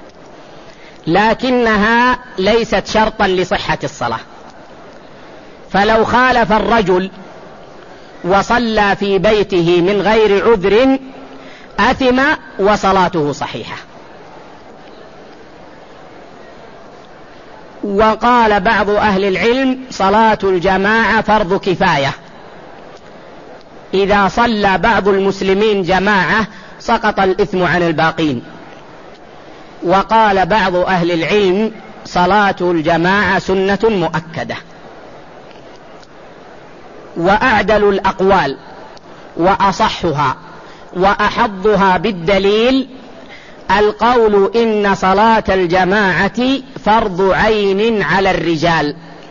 لكنها ليست شرطا لصحة الصلاة، فلو خالف الرجل وصلى في بيته من غير عذر أثم وصلاته صحيحة. وقال بعض أهل العلم صلاة الجماعة فرض كفاية، إذا صلى بعض المسلمين جماعة سقط الإثم عن الباقين. وقال بعض أهل العلم صلاة الجماعة سنة مؤكدة. وأعدل الأقوال وأصحها وأحضها بالدليل القول إن صلاة الجماعة فرض عين على الرجال،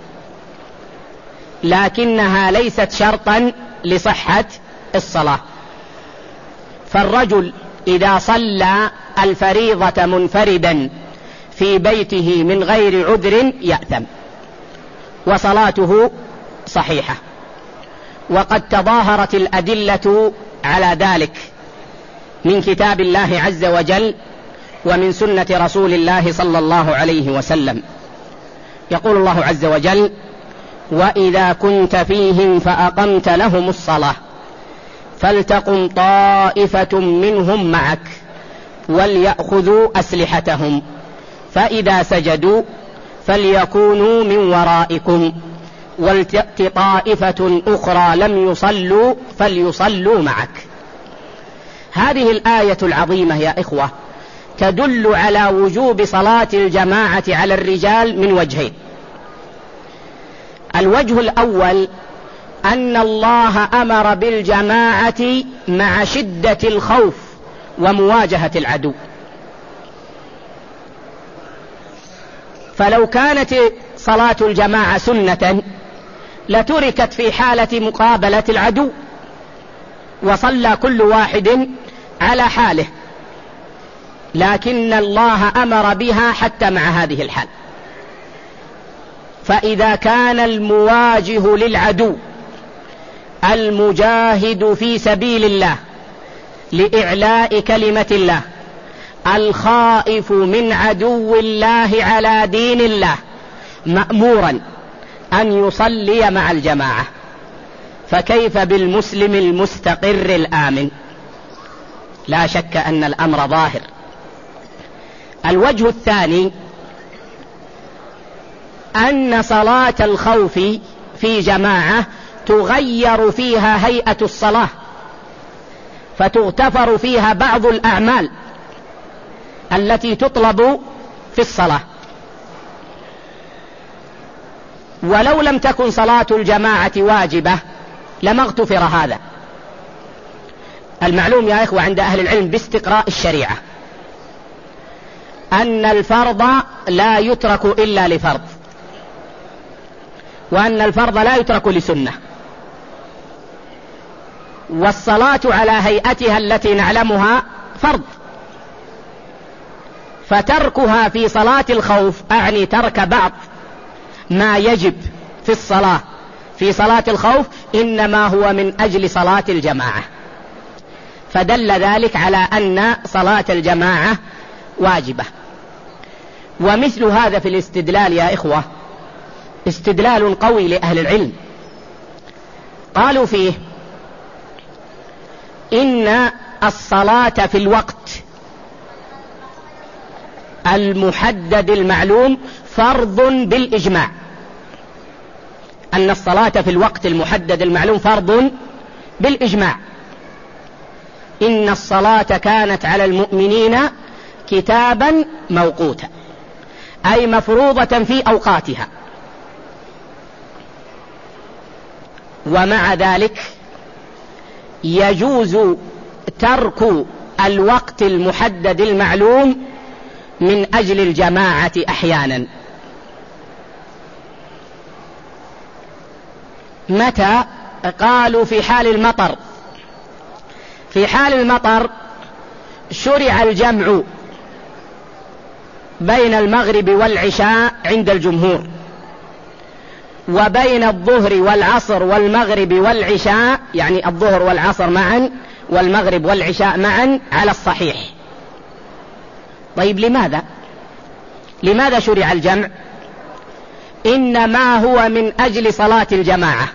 لكنها ليست شرطا لصحة الصلاة. فالرجل إذا صلى الفريضة منفردا في بيته من غير عذر يأثم وصلاته صحيحة. وقد تظاهرت الأدلة على ذلك من كتاب الله عز وجل ومن سنة رسول الله صلى الله عليه وسلم. يقول الله عز وجل: وإذا كنت فيهم فأقمت لهم الصلاة فلتقم طائفة منهم معك وليأخذوا أسلحتهم فإذا سجدوا فليكونوا من ورائكم ولتأت طائفة أخرى لم يصلوا فليصلوا معك. هذه الآية العظيمة يا إخوة تدل على وجوب صلاة الجماعة على الرجال من وجهين. الوجه الأول أن الله أمر بالجماعة مع شدة الخوف ومواجهة العدو، فلو كانت صلاة الجماعة سنة لتركت في حالة مقابلة العدو وصلى كل واحد على حاله، لكن الله أمر بها حتى مع هذه الحال. فإذا كان المواجه للعدو المجاهد في سبيل الله لإعلاء كلمة الله الخائف من عدو الله على دين الله مأمورا أن يصلي مع الجماعة، فكيف بالمسلم المستقر الآمن؟ لا شك أن الأمر ظاهر. الوجه الثاني أن صلاة الخوف في جماعة تغير فيها هيئة الصلاة، فتغتفر فيها بعض الأعمال التي تطلب في الصلاة. ولو لم تكن صلاة الجماعة واجبة لما اغتفر هذا. المعلوم يا إخوة عند أهل العلم باستقراء الشريعة أن الفرض لا يترك إلا لفرض، وأن الفرض لا يترك لسنة، والصلاة على هيئتها التي نعلمها فرض، فتركها في صلاة الخوف أعني ترك بعض ما يجب في الصلاة في صلاة الخوف إنما هو من أجل صلاة الجماعة، فدل ذلك على أن صلاة الجماعة واجبة. ومثل هذا في الاستدلال يا إخوة استدلال قوي لأهل العلم، قالوا فيه إن الصلاة في الوقت المحدد المعلوم فرض بالإجماع، أن الصلاة في الوقت المحدد المعلوم فرض بالإجماع. إن الصلاة كانت على المؤمنين كتابا موقوتا، أي مفروضة في أوقاتها. ومع ذلك يجوز ترك الوقت المحدد المعلوم من أجل الجماعة أحيانا. متى؟ قالوا في حال المطر. في حال المطر شرع الجمع بين المغرب والعشاء عند الجمهور، وبين الظهر والعصر والمغرب والعشاء، يعني الظهر والعصر معا والمغرب والعشاء معا على الصحيح. طيب لماذا؟ لماذا شرع الجمع؟ إنما هو من أجل صلاة الجماعة،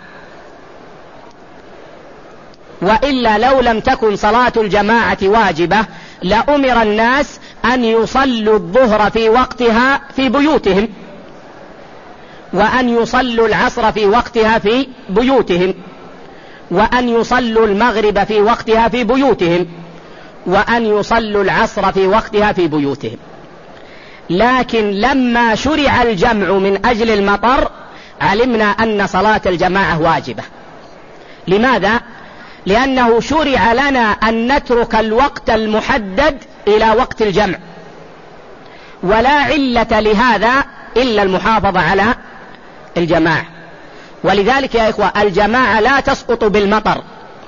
وإلا لو لم تكن صلاة الجماعة واجبة لأمر الناس أن يصلوا الظهر في وقتها في بيوتهم، وأن يصلوا العصر في وقتها في بيوتهم، وأن يصلوا المغرب في وقتها في بيوتهم، وأن يصلوا العصر في وقتها في بيوتهم. لكن لما شرع الجمع من أجل المطر علمنا أن صلاة الجماعة واجبة. لماذا؟ لأنه شرع لنا أن نترك الوقت المحدد إلى وقت الجمع، ولا علة لهذا إلا المحافظة على الجماعة. ولذلك يا إخوة الجماعة لا تسقط بالمطر،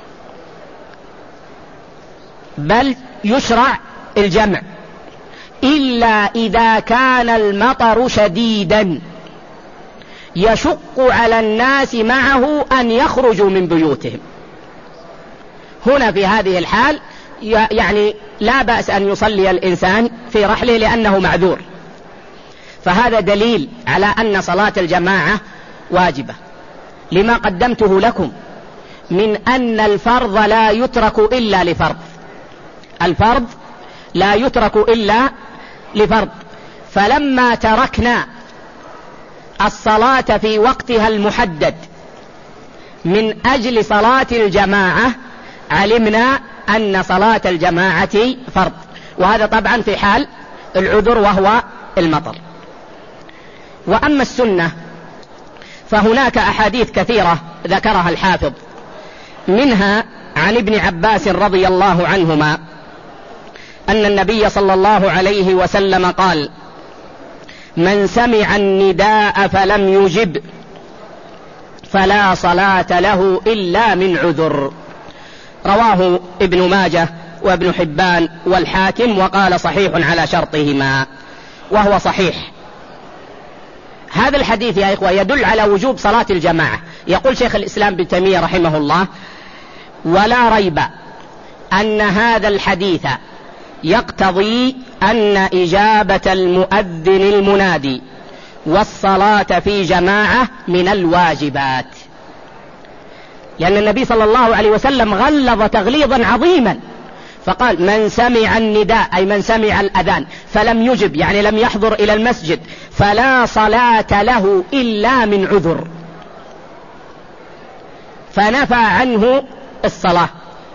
بل يشرع الجمع إلا إذا كان المطر شديدا يشق على الناس معه أن يخرجوا من بيوتهم. هنا في هذه الحال يعني لا بأس أن يصلي الإنسان في رحله لأنه معذور، فهذا دليل على أن صلاة الجماعة واجبة، لما قدمته لكم من أن الفرض لا يترك إلا لفرض. الفرض لا يترك إلا لفرض، فلما تركنا الصلاة في وقتها المحدد من أجل صلاة الجماعة علمنا أن صلاة الجماعة فرض، وهذا طبعا في حال العذر وهو المطر. وأما السنة فهناك أحاديث كثيرة ذكرها الحافظ، منها عن ابن عباس رضي الله عنهما أن النبي صلى الله عليه وسلم قال: من سمع النداء فلم يجب فلا صلاة له إلا من عذر. رواه ابن ماجه وابن حبان والحاكم وقال صحيح على شرطهما، وهو صحيح. هذا الحديث يا إخوة يدل على وجوب صلاة الجماعة. يقول شيخ الإسلام ابن تيمية رحمه الله: ولا ريب أن هذا الحديث يقتضي أن إجابة المؤذن المنادي والصلاة في جماعة من الواجبات، لأن النبي صلى الله عليه وسلم غلظ تغليظا عظيما فقال: من سمع النداء أي من سمع الأذان فلم يجب يعني لم يحضر إلى المسجد فلا صلاة له إلا من عذر، فنفى عنه الصلاة.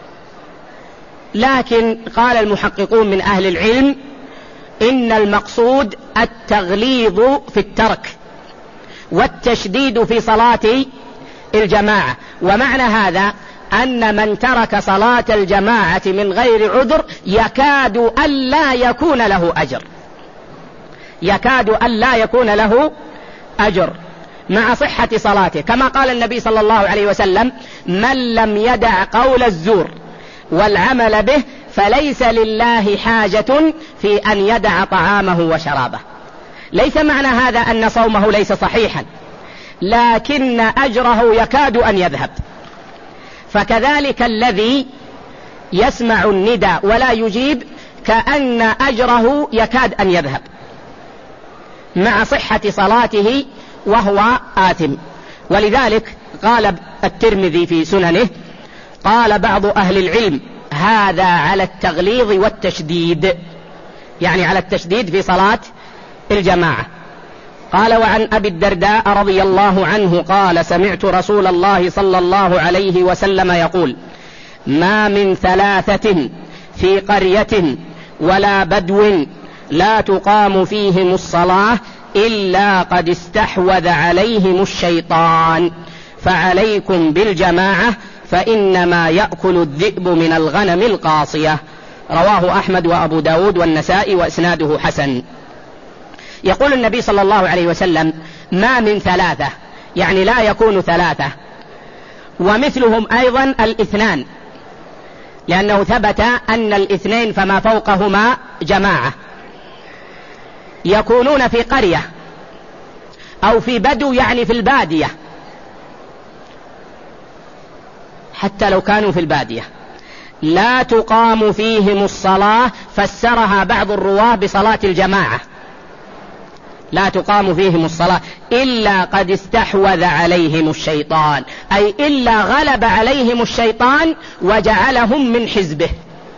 لكن قال المحققون من أهل العلم إن المقصود التغليظ في الترك والتشديد في صلاة الجماعة، ومعنى هذا أن من ترك صلاة الجماعة من غير عذر يكاد ألا يكون له أجر، يكاد ألا يكون له أجر مع صحة صلاته، كما قال النبي صلى الله عليه وسلم: من لم يدع قول الزور والعمل به فليس لله حاجة في أن يدع طعامه وشرابه. ليس معنى هذا أن صومه ليس صحيحا، لكن أجره يكاد أن يذهب. فكذلك الذي يسمع النداء ولا يجيب كأن أجره يكاد أن يذهب مع صحة صلاته وهو آثم. ولذلك قال الترمذي في سننه: قال بعض أهل العلم هذا على التغليظ والتشديد، يعني على التشديد في صلاة الجماعة. قال: وعن أبي الدرداء رضي الله عنه قال: سمعت رسول الله صلى الله عليه وسلم يقول: ما من ثلاثة في قرية ولا بدو لا تقام فيهم الصلاة إلا قد استحوذ عليهم الشيطان، فعليكم بالجماعة فإنما يأكل الذئب من الغنم القاصية. رواه أحمد وأبو داود والنسائي وإسناده حسن. يقول النبي صلى الله عليه وسلم: ما من ثلاثة، يعني لا يكون ثلاثة، ومثلهم أيضا الاثنان، لأنه ثبت أن الاثنين فما فوقهما جماعة. يكونون في قرية أو في بدو، يعني في البادية، حتى لو كانوا في البادية لا تقام فيهم الصلاة، فسرها بعض الرواه بصلاة الجماعة، لا تقام فيهم الصلاة إلا قد استحوذ عليهم الشيطان، أي إلا غلب عليهم الشيطان وجعلهم من حزبه.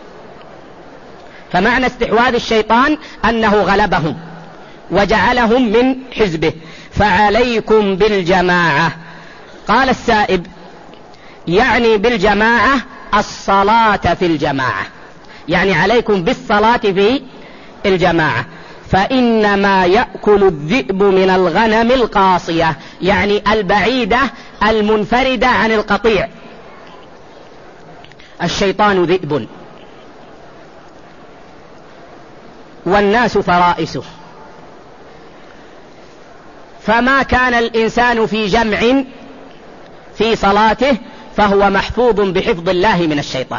فمعنى استحواذ الشيطان أنه غلبهم وجعلهم من حزبه. فعليكم بالجماعة. قال السائب يعني بالجماعة الصلاة في الجماعة، يعني عليكم بالصلاة في الجماعة. فإنما يأكل الذئب من الغنم القاصية، يعني البعيدة المنفردة عن القطيع. الشيطان ذئب والناس فرائسه، فما كان الإنسان في جمع في صلاته فهو محفوظ بحفظ الله من الشيطان.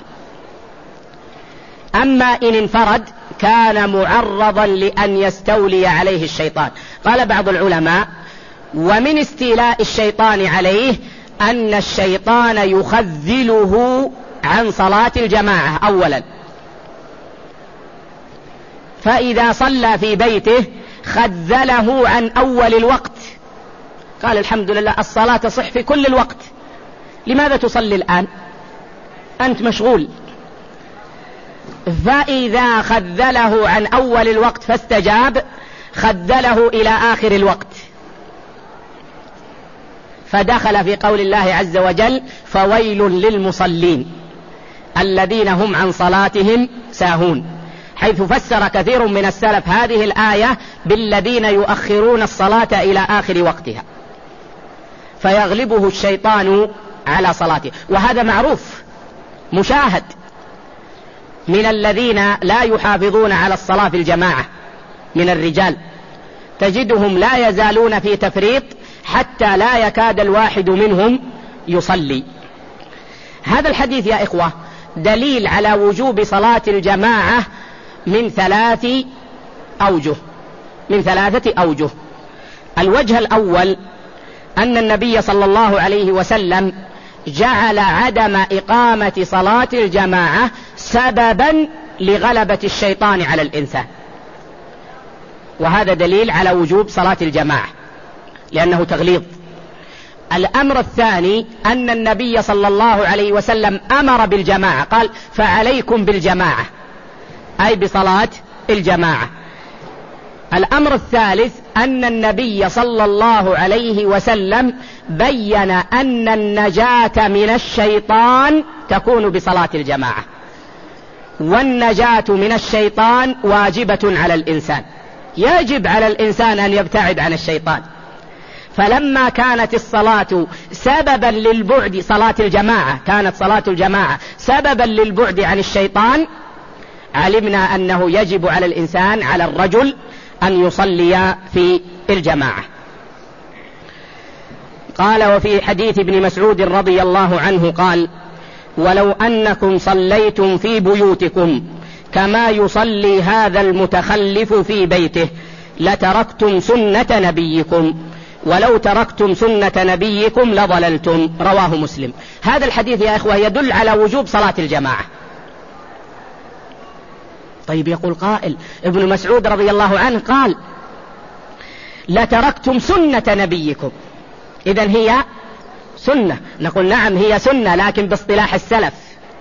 أما إن انفرد كان معرضا لأن يستولي عليه الشيطان. قال بعض العلماء: ومن استيلاء الشيطان عليه أن الشيطان يخذله عن صلاة الجماعة أولا، فإذا صلى في بيته خذله عن أول الوقت، قال الحمد لله الصلاة تصح في كل الوقت، لماذا تصلي الآن؟ أنت مشغول. فإذا خذله عن أول الوقت فاستجاب خذله إلى آخر الوقت، فدخل في قول الله عز وجل: فويل للمصلين الذين هم عن صلاتهم ساهون، حيث فسر كثير من السلف هذه الآية بالذين يؤخرون الصلاة إلى آخر وقتها، فيغلبه الشيطان على صلاته. وهذا معروف مشاهد من الذين لا يحافظون على الصلاة في الجماعة من الرجال، تجدهم لا يزالون في تفريط حتى لا يكاد الواحد منهم يصلي. هذا الحديث يا إخوة دليل على وجوب صلاة الجماعة من ثلاث أوجه من ثلاثة أوجه. الوجه الأول أن النبي صلى الله عليه وسلم جعل عدم إقامة صلاة الجماعة سببا لغلبة الشيطان على الإنسان، وهذا دليل على وجوب صلاة الجماعة لأنه تغليظ. الأمر الثاني أن النبي صلى الله عليه وسلم أمر بالجماعة، قال: فعليكم بالجماعة، أي بصلاة الجماعة. الأمر الثالث أن النبي صلى الله عليه وسلم بين أن النجاة من الشيطان تكون بصلاة الجماعة، والنجاة من الشيطان واجبة على الإنسان، يجب على الإنسان أن يبتعد عن الشيطان. فلما كانت الصلاة سببا للبعد، صلاة الجماعة كانت صلاة الجماعة سببا للبعد عن الشيطان، علمنا أنه يجب على الإنسان، على الرجل، أن يصلي في الجماعة. قال: وفي حديث ابن مسعود رضي الله عنه قال: ولو أنكم صليتم في بيوتكم كما يصلي هذا المتخلف في بيته لتركتم سنة نبيكم، ولو تركتم سنة نبيكم لضللتم. رواه مسلم. هذا الحديث يا إخوة يدل على وجوب صلاة الجماعة. طيب، يقول قائل: ابن مسعود رضي الله عنه قال: لتركتم سنة نبيكم، إذن هي سنة. نقول: نعم هي سنة، لكن باصطلاح السلف،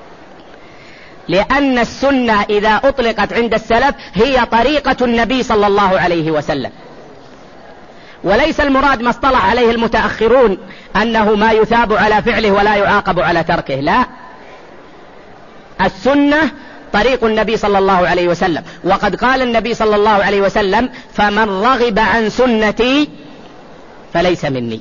لأن السنة إذا أطلقت عند السلف هي طريقة النبي صلى الله عليه وسلم، وليس المراد ما اصطلح عليه المتأخرون أنه ما يثاب على فعله ولا يعاقب على تركه، لا، السنة طريق النبي صلى الله عليه وسلم. وقد قال النبي صلى الله عليه وسلم: فمن رغب عن سنتي فليس مني.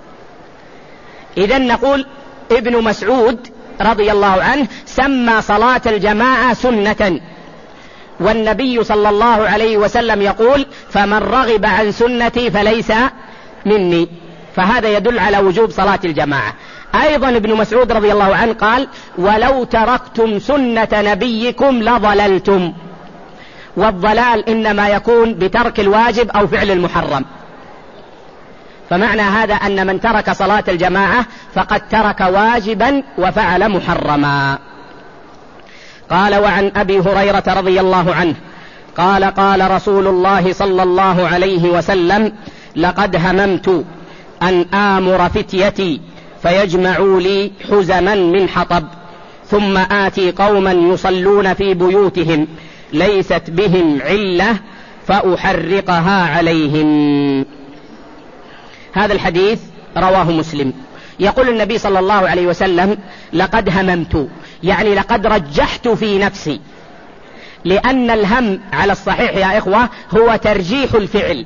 إذن نقول ابن مسعود رضي الله عنه سمى صلاة الجماعة سنة، والنبي صلى الله عليه وسلم يقول: فمن رغب عن سنتي فليس مني، فهذا يدل على وجوب صلاة الجماعة. أيضا ابن مسعود رضي الله عنه قال: ولو تركتم سنة نبيكم لضللتم. والضلال إنما يكون بترك الواجب أو فعل المحرم. فمعنى هذا أن من ترك صلاة الجماعة فقد ترك واجبا وفعل محرما. قال: وعن أبي هريرة رضي الله عنه قال: قال رسول الله صلى الله عليه وسلم: لقد هممت أن آمر فتيتي فيجمعوا لي حزما من حطب ثم آتي قوما يصلون في بيوتهم ليست بهم علة فأحرقها عليهم. هذا الحديث رواه مسلم. يقول النبي صلى الله عليه وسلم: لقد هممت، يعني لقد رجحت في نفسي، لأن الهم على الصحيح يا إخوة هو ترجيح الفعل،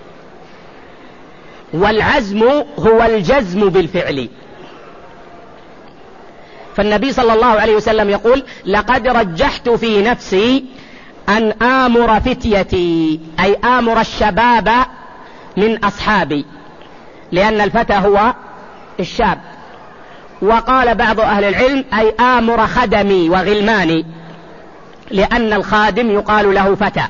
والعزم هو الجزم بالفعل. فالنبي صلى الله عليه وسلم يقول: لقد رجحت في نفسي أن آمر فتيتي، أي آمر الشباب من أصحابي، لأن الفتى هو الشاب. وقال بعض أهل العلم: أي آمر خدمي وغلماني، لأن الخادم يقال له فتى.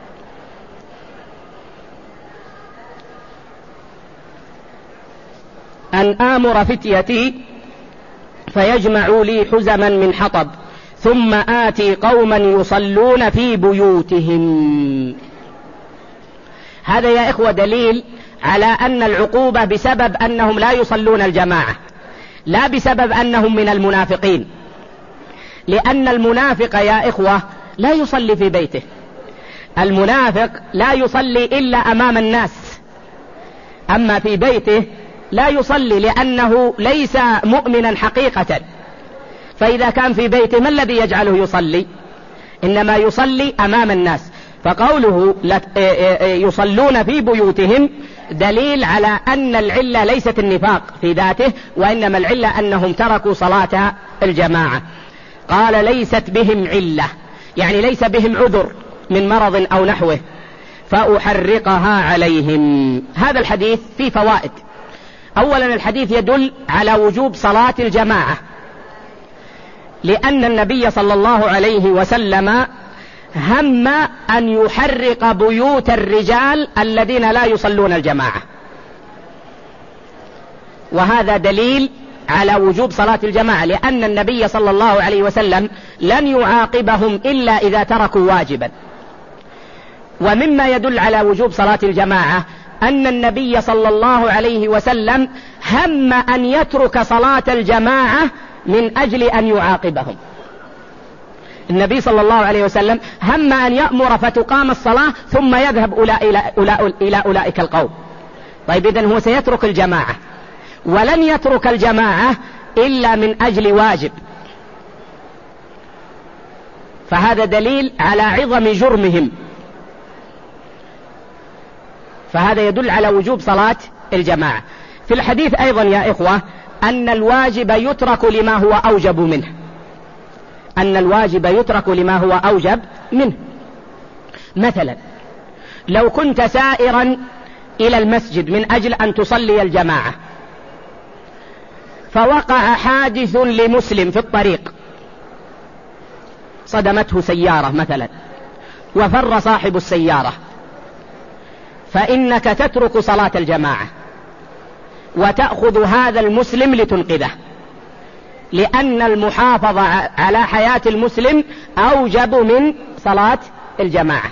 أن آمر فتيتي فيجمعوا لي حزما من حطب ثم آتي قوما يصلون في بيوتهم. هذا يا إخوة دليل على أن العقوبة بسبب أنهم لا يصلون الجماعة، لا بسبب أنهم من المنافقين، لأن المنافق يا إخوة لا يصلي في بيته. المنافق لا يصلي إلا أمام الناس، أما في بيته لا يصلي لأنه ليس مؤمنا حقيقة. فإذا كان في بيته ما الذي يجعله يصلي؟ إنما يصلي أمام الناس. فقوله يصلون في بيوتهم دليل على أن العلة ليست النفاق في ذاته، وإنما العلة أنهم تركوا صلاة الجماعة. قال: ليست بهم علة، يعني ليس بهم عذر من مرض أو نحوه، فأحرقها عليهم. هذا الحديث فيه فوائد. أولا، الحديث يدل على وجوب صلاة الجماعة، لأن النبي صلى الله عليه وسلم هم أن يحرق بيوت الرجال الذين لا يصلون الجماعة، وهذا دليل على وجوب صلاة الجماعة، لأن النبي صلى الله عليه وسلم لن يعاقبهم إلا إذا تركوا واجبا. ومما يدل على وجوب صلاة الجماعة أن النبي صلى الله عليه وسلم هم أن يترك صلاة الجماعة من أجل أن يعاقبهم. النبي صلى الله عليه وسلم هم أن يأمر فتقام الصلاة ثم يذهب إلى أولئك القوم. طيب، إذن هو سيترك الجماعة، ولن يترك الجماعة إلا من أجل واجب، فهذا دليل على عظم جرمهم. فهذا يدل على وجوب صلاة الجماعة. في الحديث أيضا يا إخوة أن الواجب يترك لما هو أوجب منه، أن الواجب يترك لما هو أوجب منه. مثلا، لو كنت سائرا إلى المسجد من أجل أن تصلي الجماعة، فوقع حادث لمسلم في الطريق، صدمته سيارة مثلا وفر صاحب السيارة، فإنك تترك صلاة الجماعة وتأخذ هذا المسلم لتنقذه، لأن المحافظة على حياة المسلم أوجب من صلاة الجماعة.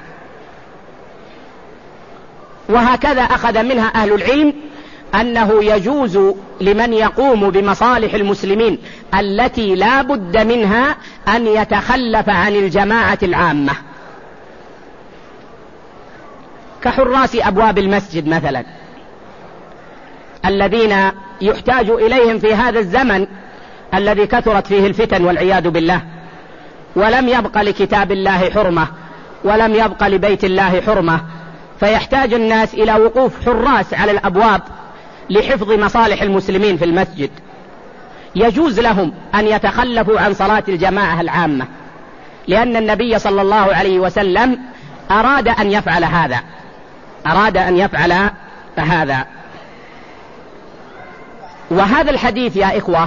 وهكذا أخذ منها أهل العلم أنه يجوز لمن يقوم بمصالح المسلمين التي لا بد منها أن يتخلف عن الجماعة العامة، كحراس أبواب المسجد مثلا، الذين يحتاج إليهم في هذا الزمن الذي كثرت فيه الفتن والعياذ بالله، ولم يبق لكتاب الله حرمة، ولم يبق لبيت الله حرمة، فيحتاج الناس إلى وقوف حراس على الأبواب لحفظ مصالح المسلمين في المسجد. يجوز لهم أن يتخلفوا عن صلاة الجماعة العامة، لأن النبي صلى الله عليه وسلم أراد أن يفعل هذا، أراد أن يفعل هذا. وهذا الحديث يا إخوة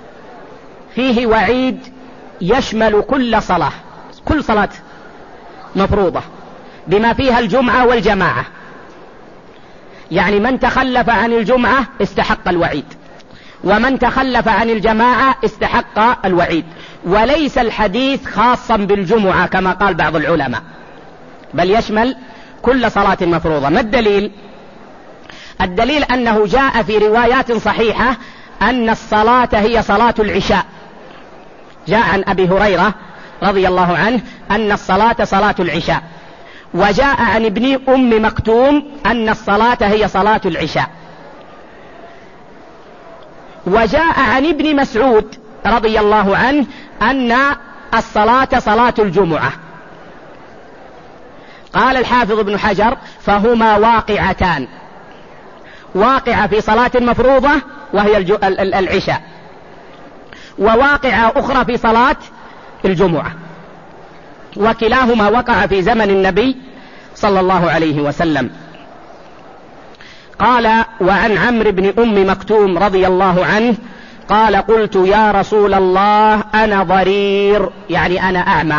فيه وعيد يشمل كل صلاة، كل صلاة مفروضة بما فيها الجمعة والجماعة، يعني من تخلف عن الجمعة استحق الوعيد، ومن تخلف عن الجماعة استحق الوعيد. وليس الحديث خاصا بالجمعة كما قال بعض العلماء، بل يشمل كل صلاة مفروضة. ما الدليل؟ الدليل أنه جاء في روايات صحيحة أن الصلاة هي صلاة العشاء. جاء عن أبي هريرة رضي الله عنه أن الصلاة صلاة العشاء، وجاء عن ابن أم مكتوم أن الصلاة هي صلاة العشاء، وجاء عن ابن مسعود رضي الله عنه أن الصلاة صلاة الجمعة. قال الحافظ ابن حجر: فهما واقعتان، واقعة في صلاة مفروضة وهي العشاء، وواقعة أخرى في صلاة الجمعة، وكلاهما وقع في زمن النبي صلى الله عليه وسلم. قال: وعن عمرو بن أم مكتوم رضي الله عنه قال: قلت يا رسول الله أنا ضرير، يعني أنا أعمى،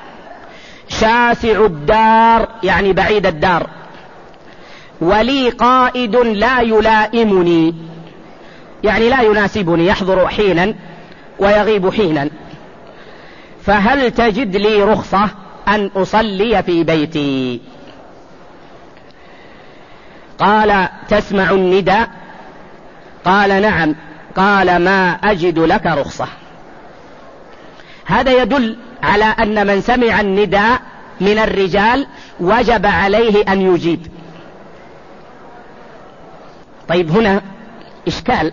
شاسع الدار، يعني بعيد الدار، ولي قائد لا يلائمني، يعني لا يناسبني، يحضر حينا ويغيب حينا، فهل تجد لي رخصة أن أصلي في بيتي؟ قال: تسمع النداء؟ قال: نعم. قال: ما أجد لك رخصة. هذا يدل على أن من سمع النداء من الرجال وجب عليه أن يجيب. طيب، هنا إشكال.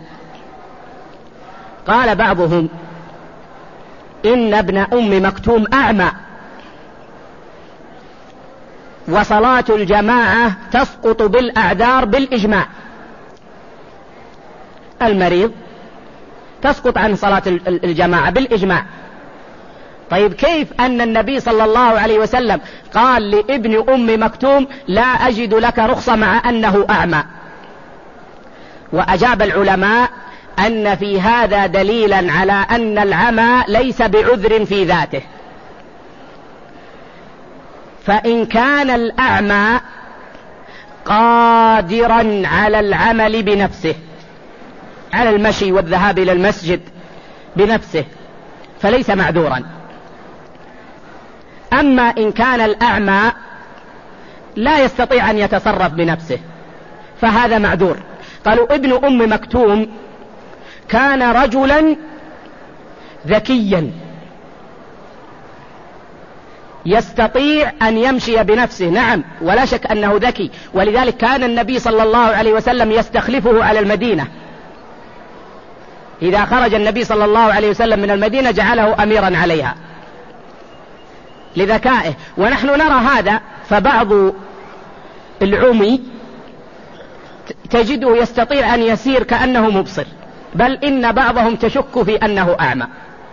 قال بعضهم: إن ابن أم مكتوم أعمى، وصلاة الجماعة تسقط بالأعذار بالإجماع، المريض تسقط عن صلاة الجماعة بالإجماع. طيب، كيف أن النبي صلى الله عليه وسلم قال لابن أم مكتوم لا أجد لك رخصة مع أنه أعمى؟ وأجاب العلماء أن في هذا دليلا على أن العمى ليس بعذر في ذاته، فإن كان الأعمى قادرا على العمل بنفسه، على المشي والذهاب إلى المسجد بنفسه، فليس معذورا. أما إن كان الأعمى لا يستطيع أن يتصرف بنفسه فهذا معذور. قالوا: ابن أم مكتوم كان رجلا ذكيا يستطيع أن يمشي بنفسه، نعم، ولا شك أنه ذكي، ولذلك كان النبي صلى الله عليه وسلم يستخلفه على المدينة. إذا خرج النبي صلى الله عليه وسلم من المدينة جعله أميرا عليها لذكائه، ونحن نرى هذا. فبعض العمي تجده يستطيع أن يسير كأنه مبصر، بل إن بعضهم تشك في أنه أعمى.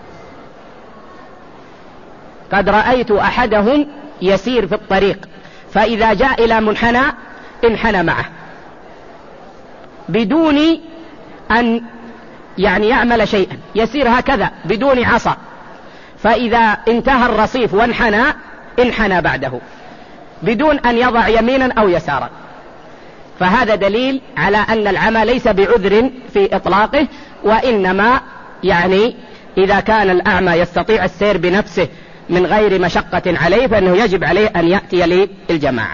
قد رأيت أحدهم يسير في الطريق، فإذا جاء إلى منحنى انحنى معه بدون أن يعني يعمل شيئا، يسير هكذا بدون عصا، فإذا انتهى الرصيف وانحنى انحنى بعده بدون أن يضع يمينا أو يسارا. فهذا دليل على أن العمى ليس بعذر في إطلاقه، وإنما يعني إذا كان الأعمى يستطيع السير بنفسه من غير مشقة عليه فإنه يجب عليه أن يأتي للجماعة.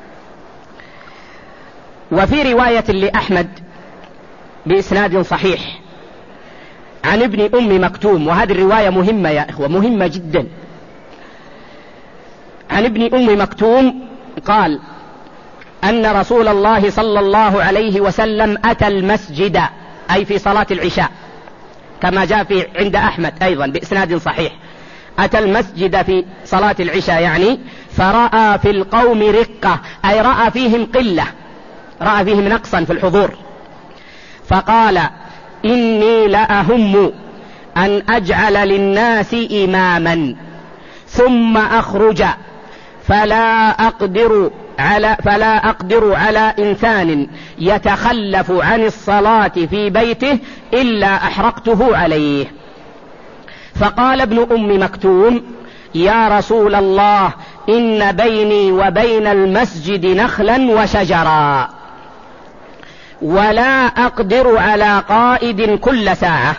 وفي رواية لأحمد بإسناد صحيح عن ابن أم مكتوم، وهذه الرواية مهمة يا إخوة، مهمة جدا. عن ابن أم مكتوم قال أن رسول الله صلى الله عليه وسلم أتى المسجد، أي في صلاة العشاء، كما جاء في عند أحمد أيضا بإسناد صحيح، أتى المسجد في صلاة العشاء يعني، فرأى في القوم رقة، أي رأى فيهم قلة، رأى فيهم نقصا في الحضور، فقال: إني لأهم أن أجعل للناس إماما ثم أخرج فلا أقدر على فلا أقدر على إنسان يتخلف عن الصلاة في بيته إلا أحرقته عليه. فقال ابن أم مكتوم: يا رسول الله، إن بيني وبين المسجد نخلا وشجرا ولا أقدر على قائد كل ساعة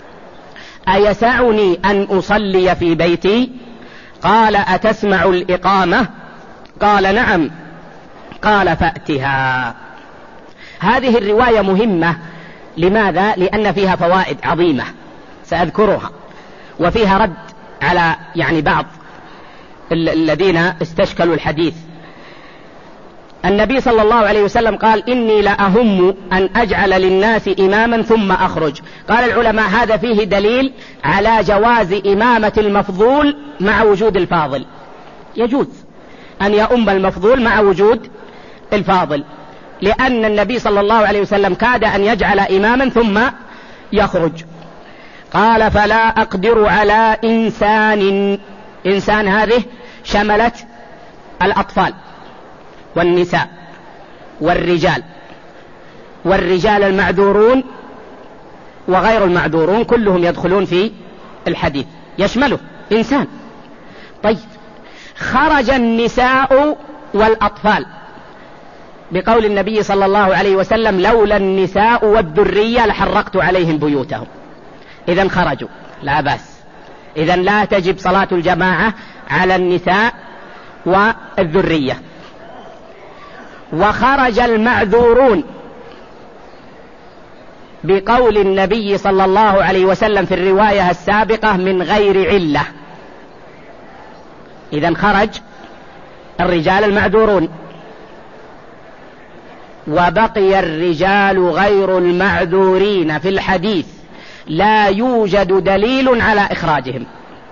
أيسعني أن أصلي في بيتي؟ قال أتسمع الإقامة؟ قال نعم. قال فأتها. هذه الرواية مهمة. لماذا؟ لأن فيها فوائد عظيمة سأذكرها، وفيها رد على يعني بعض الذين استشكلوا الحديث. النبي صلى الله عليه وسلم قال إني لأهم أن أجعل للناس إماما ثم أخرج. قال العلماء هذا فيه دليل على جواز إمامة المفضول مع وجود الفاضل. يجوز أن يؤم المفضول مع وجود الفاضل، لأن النبي صلى الله عليه وسلم كاد أن يجعل إماما ثم يخرج. قال فلا أقدر على إنسان. إنسان هذه شملت الأطفال والنساء والرجال، والرجال المعذورون وغير المعذورون كلهم يدخلون في الحديث، يشمله إنسان. طيب، خرج النساء والأطفال بقول النبي صلى الله عليه وسلم لولا النساء والذرية لحرقت عليهم بيوتهم. إذن خرجوا لا بأس، إذن لا تجب صلاة الجماعة على النساء والذرية. وخرج المعذورون بقول النبي صلى الله عليه وسلم في الرواية السابقة من غير علة. إذن خرج الرجال المعذورون، وبقي الرجال غير المعذورين في الحديث لا يوجد دليل على إخراجهم.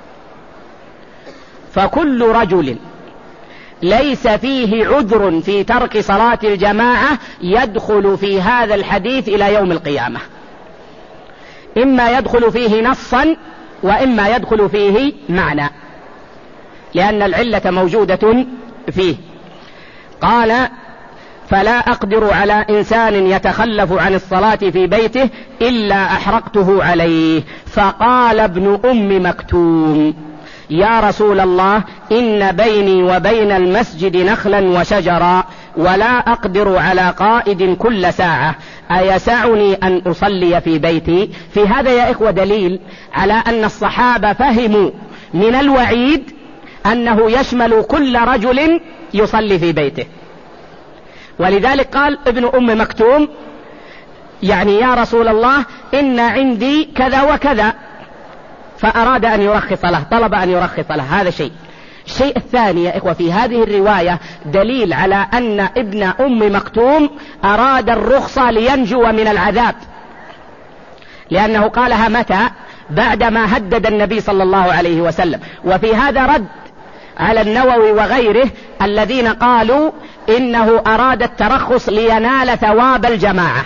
فكل رجل ليس فيه عذر في ترك صلاة الجماعة يدخل في هذا الحديث إلى يوم القيامة، إما يدخل فيه نصا وإما يدخل فيه معنى، لأن العلة موجودة فيه. قال فلا أقدر على إنسان يتخلف عن الصلاة في بيته إلا أحرقته عليه. فقال ابن أم مكتوم يا رسول الله إن بيني وبين المسجد نخلا وشجرا ولا أقدر على قائد كل ساعة أيسعني أن أصلي في بيتي؟ في هذا يا إخوة دليل على أن الصحابة فهموا من الوعيد أنه يشمل كل رجل يصلي في بيته، ولذلك قال ابن أم مكتوم يعني يا رسول الله إن عندي كذا وكذا، فأراد أن يرخص له، طلب أن يرخص له. هذا شيء. الشيء الثاني يا إخوة في هذه الرواية دليل على أن ابن أم مكتوم أراد الرخصة لينجو من العذاب، لأنه قالها متى؟ بعدما هدد النبي صلى الله عليه وسلم. وفي هذا رد على النووي وغيره الذين قالوا إنه أراد الترخص لينال ثواب الجماعة،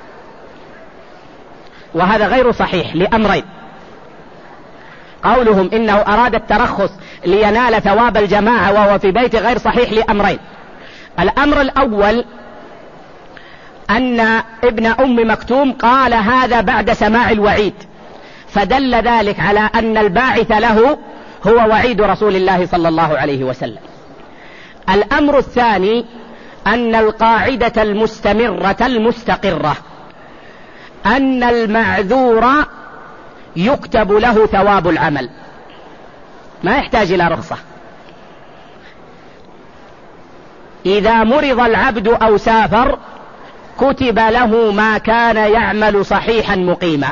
وهذا غير صحيح لأمرين. قولهم إنه أراد الترخص لينال ثواب الجماعة وهو في بيت غير صحيح لأمرين. الأمر الأول أن ابن أم مكتوم قال هذا بعد سماع الوعيد، فدل ذلك على أن الباعث له هو وعيد رسول الله صلى الله عليه وسلم. الأمر الثاني أن القاعدة المستمرة المستقرة أن المعذور يكتب له ثواب العمل، ما يحتاج إلى رخصة. إذا مرض العبد أو سافر كتب له ما كان يعمل صحيحا مقيما،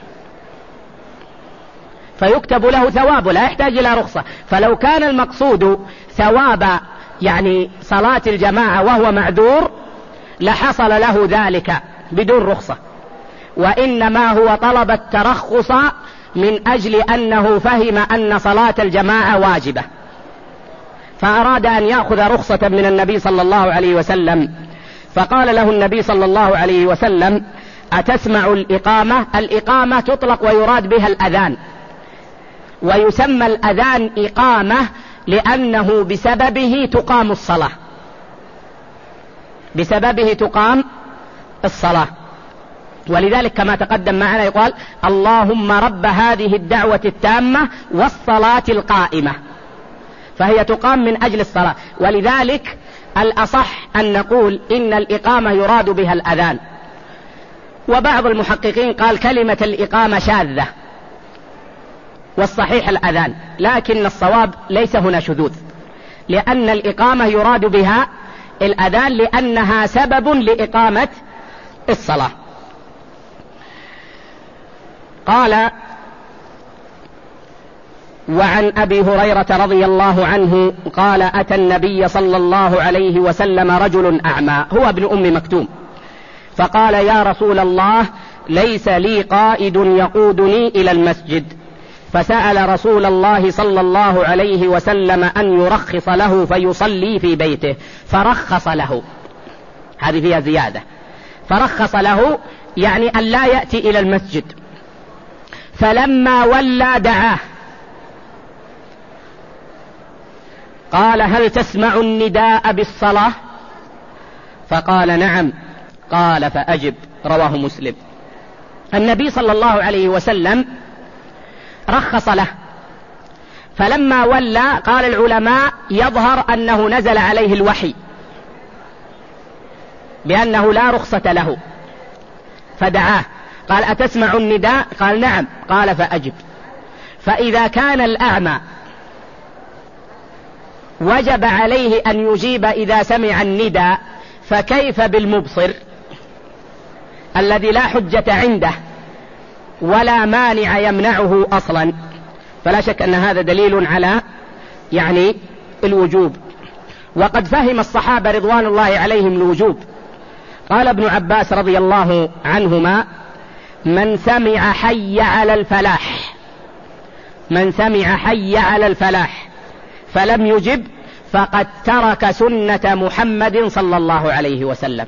فيكتب له ثواب لا يحتاج إلى رخصة. فلو كان المقصود ثواب يعني صلاة الجماعة وهو معذور لحصل له ذلك بدون رخصة، وإنما هو طلب الترخص من أجل أنه فهم أن صلاة الجماعة واجبة، فأراد أن يأخذ رخصة من النبي صلى الله عليه وسلم. فقال له النبي صلى الله عليه وسلم أتسمع الإقامة؟ الإقامة تطلق ويراد بها الأذان، ويسمى الأذان إقامة لأنه بسببه تقام الصلاة، بسببه تقام الصلاة. ولذلك كما تقدم معنا يقال اللهم رب هذه الدعوة التامة والصلاة القائمة، فهي تقام من أجل الصلاة. ولذلك الأصح أن نقول إن الإقامة يراد بها الأذان. وبعض المحققين قال كلمة الإقامة شاذة والصحيح الأذان، لكن الصواب ليس هنا شذوذ، لأن الإقامة يراد بها الأذان لأنها سبب لإقامة الصلاة. قال: وعن أبي هريرة رضي الله عنه قال: أتى النبي صلى الله عليه وسلم رجل أعمى هو ابن أم مكتوم، فقال: يا رسول الله، ليس لي قائد يقودني إلى المسجد. فسأل رسول الله صلى الله عليه وسلم أن يرخص له فيصلي في بيته، فرخص له. هذه فيها زيادة، فرخص له يعني أن لا يأتي إلى المسجد. فلما ولى دعاه قال: هل تسمع النداء بالصلاة؟ فقال: نعم. قال: فأجب. رواه مسلم. النبي صلى الله عليه وسلم رخص له، فلما ولى قال العلماء يظهر أنه نزل عليه الوحي بأنه لا رخصة له، فدعاه قال: أتسمع النداء؟ قال: نعم. قال: فأجب. فإذا كان الأعمى وجب عليه أن يجيب إذا سمع النداء، فكيف بالمبصر الذي لا حجة عنده ولا مانع يمنعه أصلا؟ فلا شك أن هذا دليل على يعني الوجوب. وقد فهم الصحابة رضوان الله عليهم الوجوب. قال ابن عباس رضي الله عنهما: من سمع حي على الفلاح من سمع حي على الفلاح فلم يجب فقد ترك سنة محمد صلى الله عليه وسلم.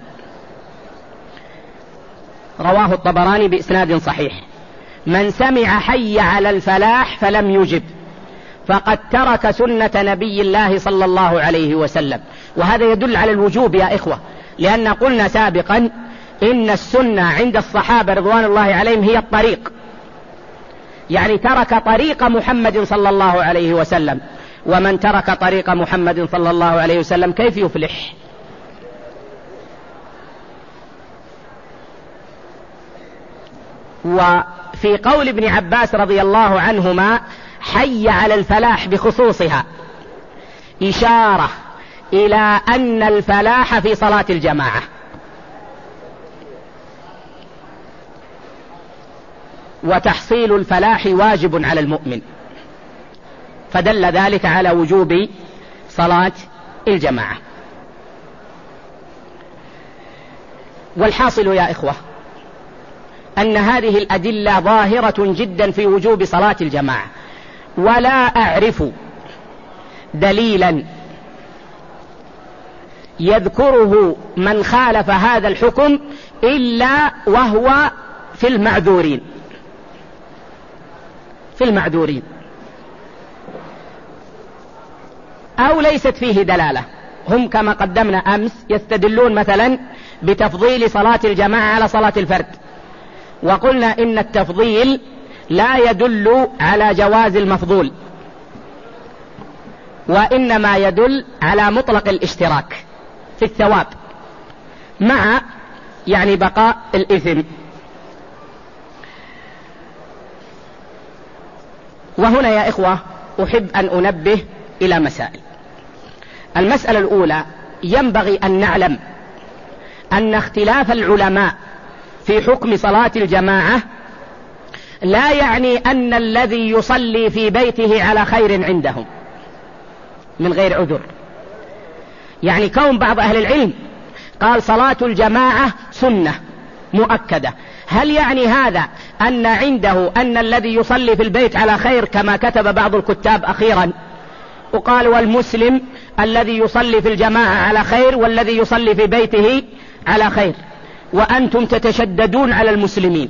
رواه الطبراني بإسناد صحيح: من سمع حي على الفلاح فلم يجب فقد ترك سنة نبي الله صلى الله عليه وسلم. وهذا يدل على الوجوب يا إخوة، لأن قلنا سابقا إن السنة عند الصحابة رضوان الله عليهم هي الطريق، يعني ترك طريق محمد صلى الله عليه وسلم، ومن ترك طريق محمد صلى الله عليه وسلم كيف يفلح؟ وفي قول ابن عباس رضي الله عنهما حي على الفلاح بخصوصها إشارة إلى أن الفلاح في صلاة الجماعة، وتحصيل الفلاح واجب على المؤمن، فدل ذلك على وجوب صلاة الجماعة. والحاصل يا إخوة أن هذه الأدلة ظاهرة جدا في وجوب صلاة الجماعة، ولا أعرف دليلا يذكره من خالف هذا الحكم إلا وهو في المعذورين في المعذورين أو ليست فيه دلالة. هم كما قدمنا أمس يستدلون مثلا بتفضيل صلاة الجماعة على صلاة الفرد، وقلنا إن التفضيل لا يدل على جواز المفضول، وإنما يدل على مطلق الاشتراك في الثواب مع يعني بقاء الإثم. وهنا يا إخوة أحب أن أنبه إلى مسائل. المسألة الأولى: ينبغي أن نعلم أن اختلاف العلماء في حكم صلاة الجماعة لا يعني أن الذي يصلي في بيته على خير عندهم من غير عذر. يعني كون بعض أهل العلم قال صلاة الجماعة سنة مؤكدة، هل يعني هذا أن عنده أن الذي يصلي في البيت على خير كما كتب بعض الكتاب أخيرا وقال والمسلم الذي يصلي في الجماعة على خير والذي يصلي في بيته على خير، وأنتم تتشددون على المسلمين؟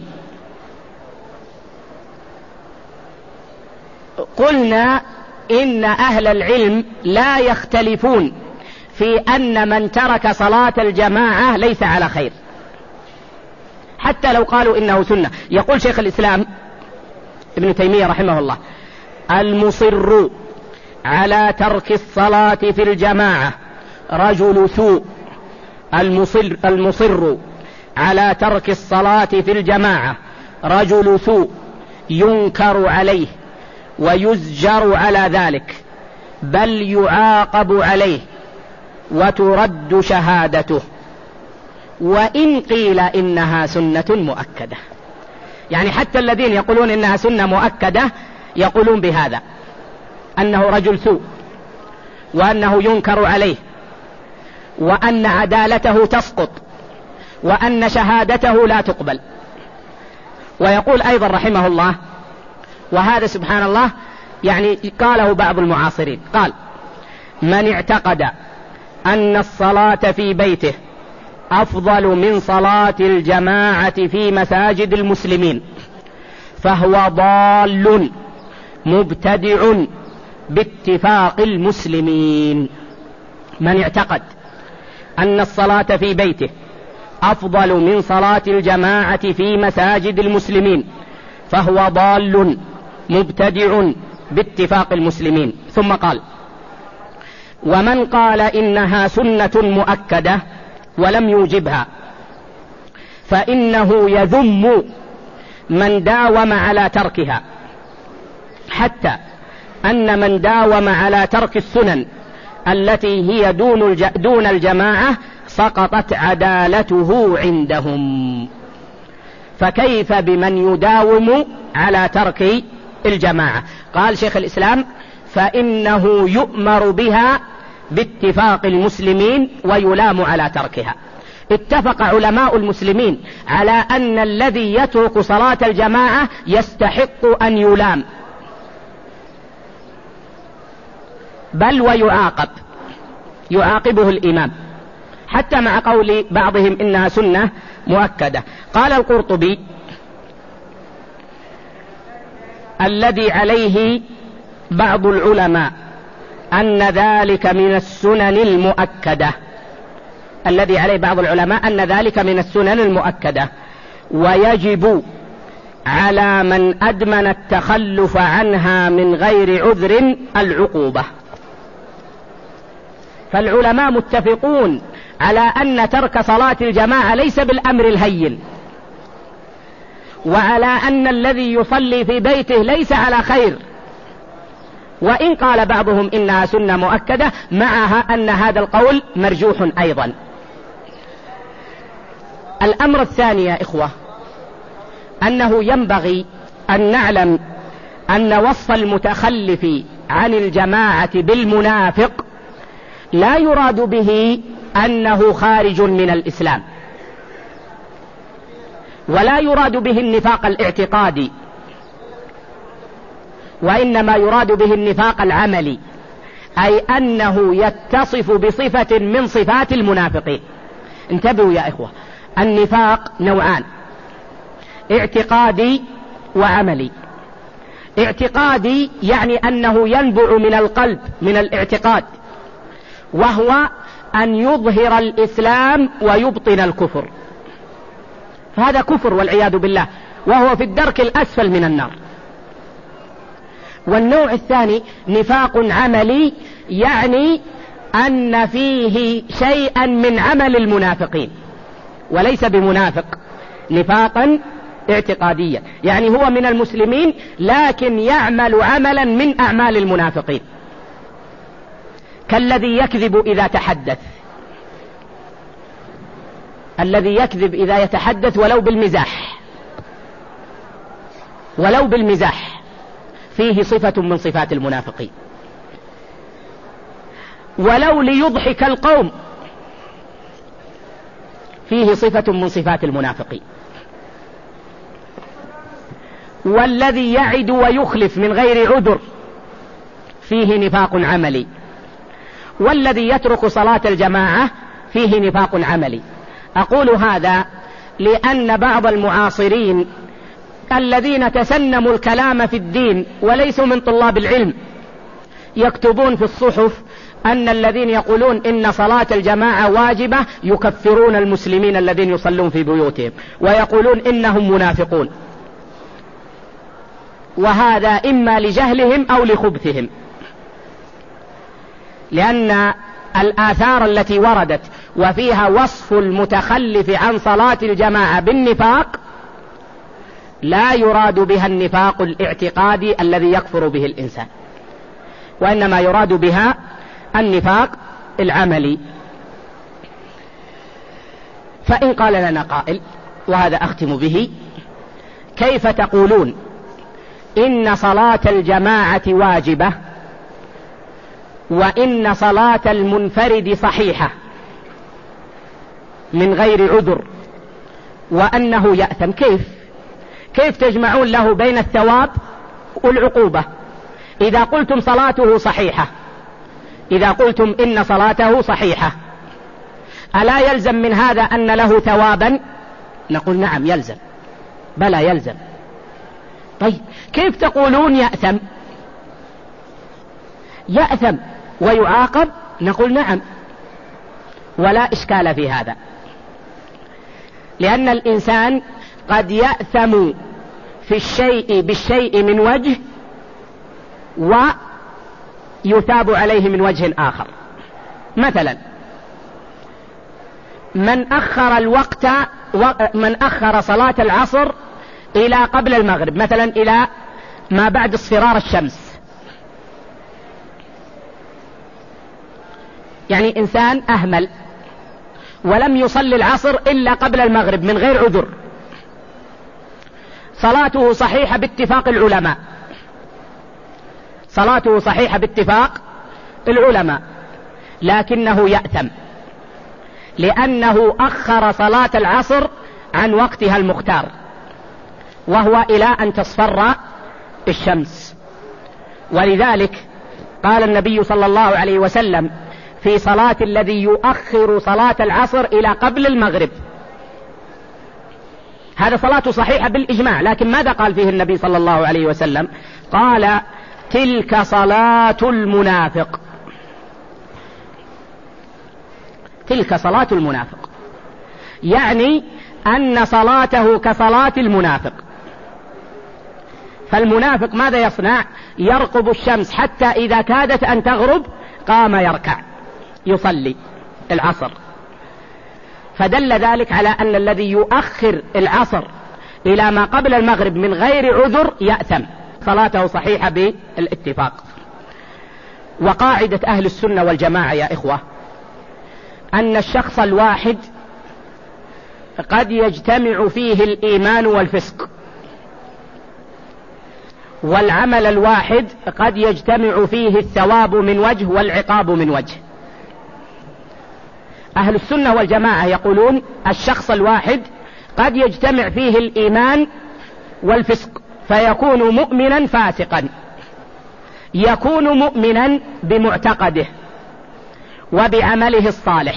قلنا إن أهل العلم لا يختلفون في أن من ترك صلاة الجماعة ليس على خير حتى لو قالوا إنه سنة. يقول شيخ الإسلام ابن تيمية رحمه الله: المصر على ترك الصلاة في الجماعة رجل سوء المصر, المصر على ترك الصلاة في الجماعة رجل سوء ينكر عليه ويزجر على ذلك، بل يعاقب عليه وترد شهادته، وإن قيل إنها سنة مؤكدة. يعني حتى الذين يقولون إنها سنة مؤكدة يقولون بهذا، أنه رجل سوء، وأنه ينكر عليه، وأن عدالته تسقط، وأن شهادته لا تقبل. ويقول أيضا رحمه الله، وهذا سبحان الله يعني قاله بعض المعاصرين، قال: من اعتقد أن الصلاة في بيته أفضل من صلاة الجماعة في مساجد المسلمين فهو ضال مبتدع باتفاق المسلمين. من اعتقد أن الصلاة في بيته أفضل من صلاة الجماعة في مساجد المسلمين فهو ضال مبتدع باتفاق المسلمين. ثم قال: ومن قال إنها سنة مؤكدة ولم يوجبها فإنه يذم من داوم على تركها، حتى أن من داوم على ترك السنن التي هي دون, دون الجماعة سقطت عدالته عندهم، فكيف بمن يداوم على ترك الجماعة؟ قال شيخ الإسلام: فإنه يؤمر بها باتفاق المسلمين ويلام على تركها. اتفق علماء المسلمين على أن الذي يترك صلاة الجماعة يستحق أن يلام، بل ويعاقب، يعاقبه الإمام، حتى مع قول بعضهم إنها سنة مؤكدة. قال القرطبي: الذي عليه بعض العلماء أن ذلك من السنن المؤكدة، الذي عليه بعض العلماء أن ذلك من السنن المؤكدة، ويجب على من أدمن التخلف عنها من غير عذر العقوبة. فالعلماء متفقون على أن ترك صلاة الجماعة ليس بالأمر الهين، وعلى أن الذي يصلي في بيته ليس على خير، وإن قال بعضهم إنها سنة مؤكدة، معها أن هذا القول مرجوح أيضا. الأمر الثاني يا إخوة أنه ينبغي أن نعلم أن وصف المتخلف عن الجماعة بالمنافق لا يراد به أنه خارج من الإسلام، ولا يراد به النفاق الاعتقادي، وإنما يراد به النفاق العملي، أي أنه يتصف بصفة من صفات المنافقين. انتبهوا يا إخوة، النفاق نوعان: اعتقادي وعملي. اعتقادي يعني أنه ينبع من القلب، من الاعتقاد، وهو أن يظهر الإسلام ويبطن الكفر، فهذا كفر والعياذ بالله، وهو في الدرك الأسفل من النار. والنوع الثاني نفاق عملي، يعني أن فيه شيئا من عمل المنافقين وليس بمنافق، نفاقا اعتقاديا، يعني هو من المسلمين لكن يعمل عملا من أعمال المنافقين، كالذي يكذب إذا تحدث، الذي يكذب إذا يتحدث ولو بالمزاح، ولو بالمزاح فيه صفة من صفات المنافقين، ولو ليضحك القوم فيه صفة من صفات المنافقين. والذي يعد ويخلف من غير عذر فيه نفاق عملي، والذي يترك صلاة الجماعة فيه نفاق عملي. أقول هذا لأن بعض المعاصرين الذين تسنموا الكلام في الدين وليسوا من طلاب العلم يكتبون في الصحف أن الذين يقولون إن صلاة الجماعة واجبة يكفرون المسلمين الذين يصلون في بيوتهم، ويقولون إنهم منافقون، وهذا إما لجهلهم أو لخبثهم. لأن الآثار التي وردت وفيها وصف المتخلف عن صلاة الجماعة بالنفاق لا يراد بها النفاق الاعتقادي الذي يكفر به الإنسان، وإنما يراد بها النفاق العملي. فإن قال لنا قائل، وهذا أختم به: كيف تقولون إن صلاة الجماعة واجبة وإن صلاة المنفرد صحيحة من غير عذر وأنه يأثم؟ كيف كيف تجمعون له بين الثواب والعقوبة؟ إذا قلتم صلاته صحيحة، إذا قلتم إن صلاته صحيحة، ألا يلزم من هذا أن له ثوابا؟ نقول نعم يلزم، بلى يلزم. طيب كيف تقولون يأثم؟ يأثم ويعاقب؟ نقول نعم، ولا إشكال في هذا، لأن الإنسان قد يأثم في الشيء بالشيء من وجه ويثاب عليه من وجه آخر. مثلا من أخر الوقت، من أخر صلاة العصر إلى قبل المغرب، مثلا إلى ما بعد اصفرار الشمس، يعني إنسان أهمل ولم يصلي العصر إلا قبل المغرب من غير عذر، صلاته صحيحة باتفاق العلماء، صلاته صحيحة باتفاق العلماء، لكنه يأثم لأنه أخر صلاة العصر عن وقتها المختار، وهو إلى أن تصفر الشمس. ولذلك قال النبي صلى الله عليه وسلم في صلاة الذي يؤخر صلاة العصر إلى قبل المغرب، هذا صلاته صحيحة بالإجماع، لكن ماذا قال فيه النبي صلى الله عليه وسلم؟ قال: تلك صلاة المنافق، تلك صلاة المنافق، يعني أن صلاته كصلاة المنافق. فالمنافق ماذا يصنع؟ يرقب الشمس حتى إذا كادت أن تغرب قام يركع يصلي العصر، فدل ذلك على أن الذي يؤخر العصر إلى ما قبل المغرب من غير عذر يأثم، صلاته صحيحة بالاتفاق. وقاعدة أهل السنة والجماعة يا إخوة أن الشخص الواحد قد يجتمع فيه الإيمان والفسق، والعمل الواحد قد يجتمع فيه الثواب من وجه والعقاب من وجه. أهل السنة والجماعة يقولون الشخص الواحد قد يجتمع فيه الإيمان والفسق فيكون مؤمنا فاسقا، يكون مؤمنا بمعتقده وبعمله الصالح،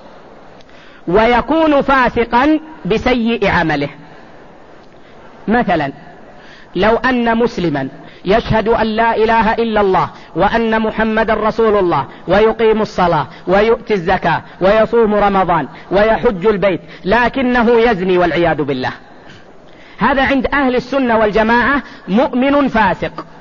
ويكون فاسقا بسيء عمله. مثلا لو أن مسلما يشهد أن لا إله إلا الله وأن محمد رسول الله ويقيم الصلاة ويؤتي الزكاة ويصوم رمضان ويحج البيت لكنه يزني والعياذ بالله، هذا عند أهل السنة والجماعة مؤمن فاسق،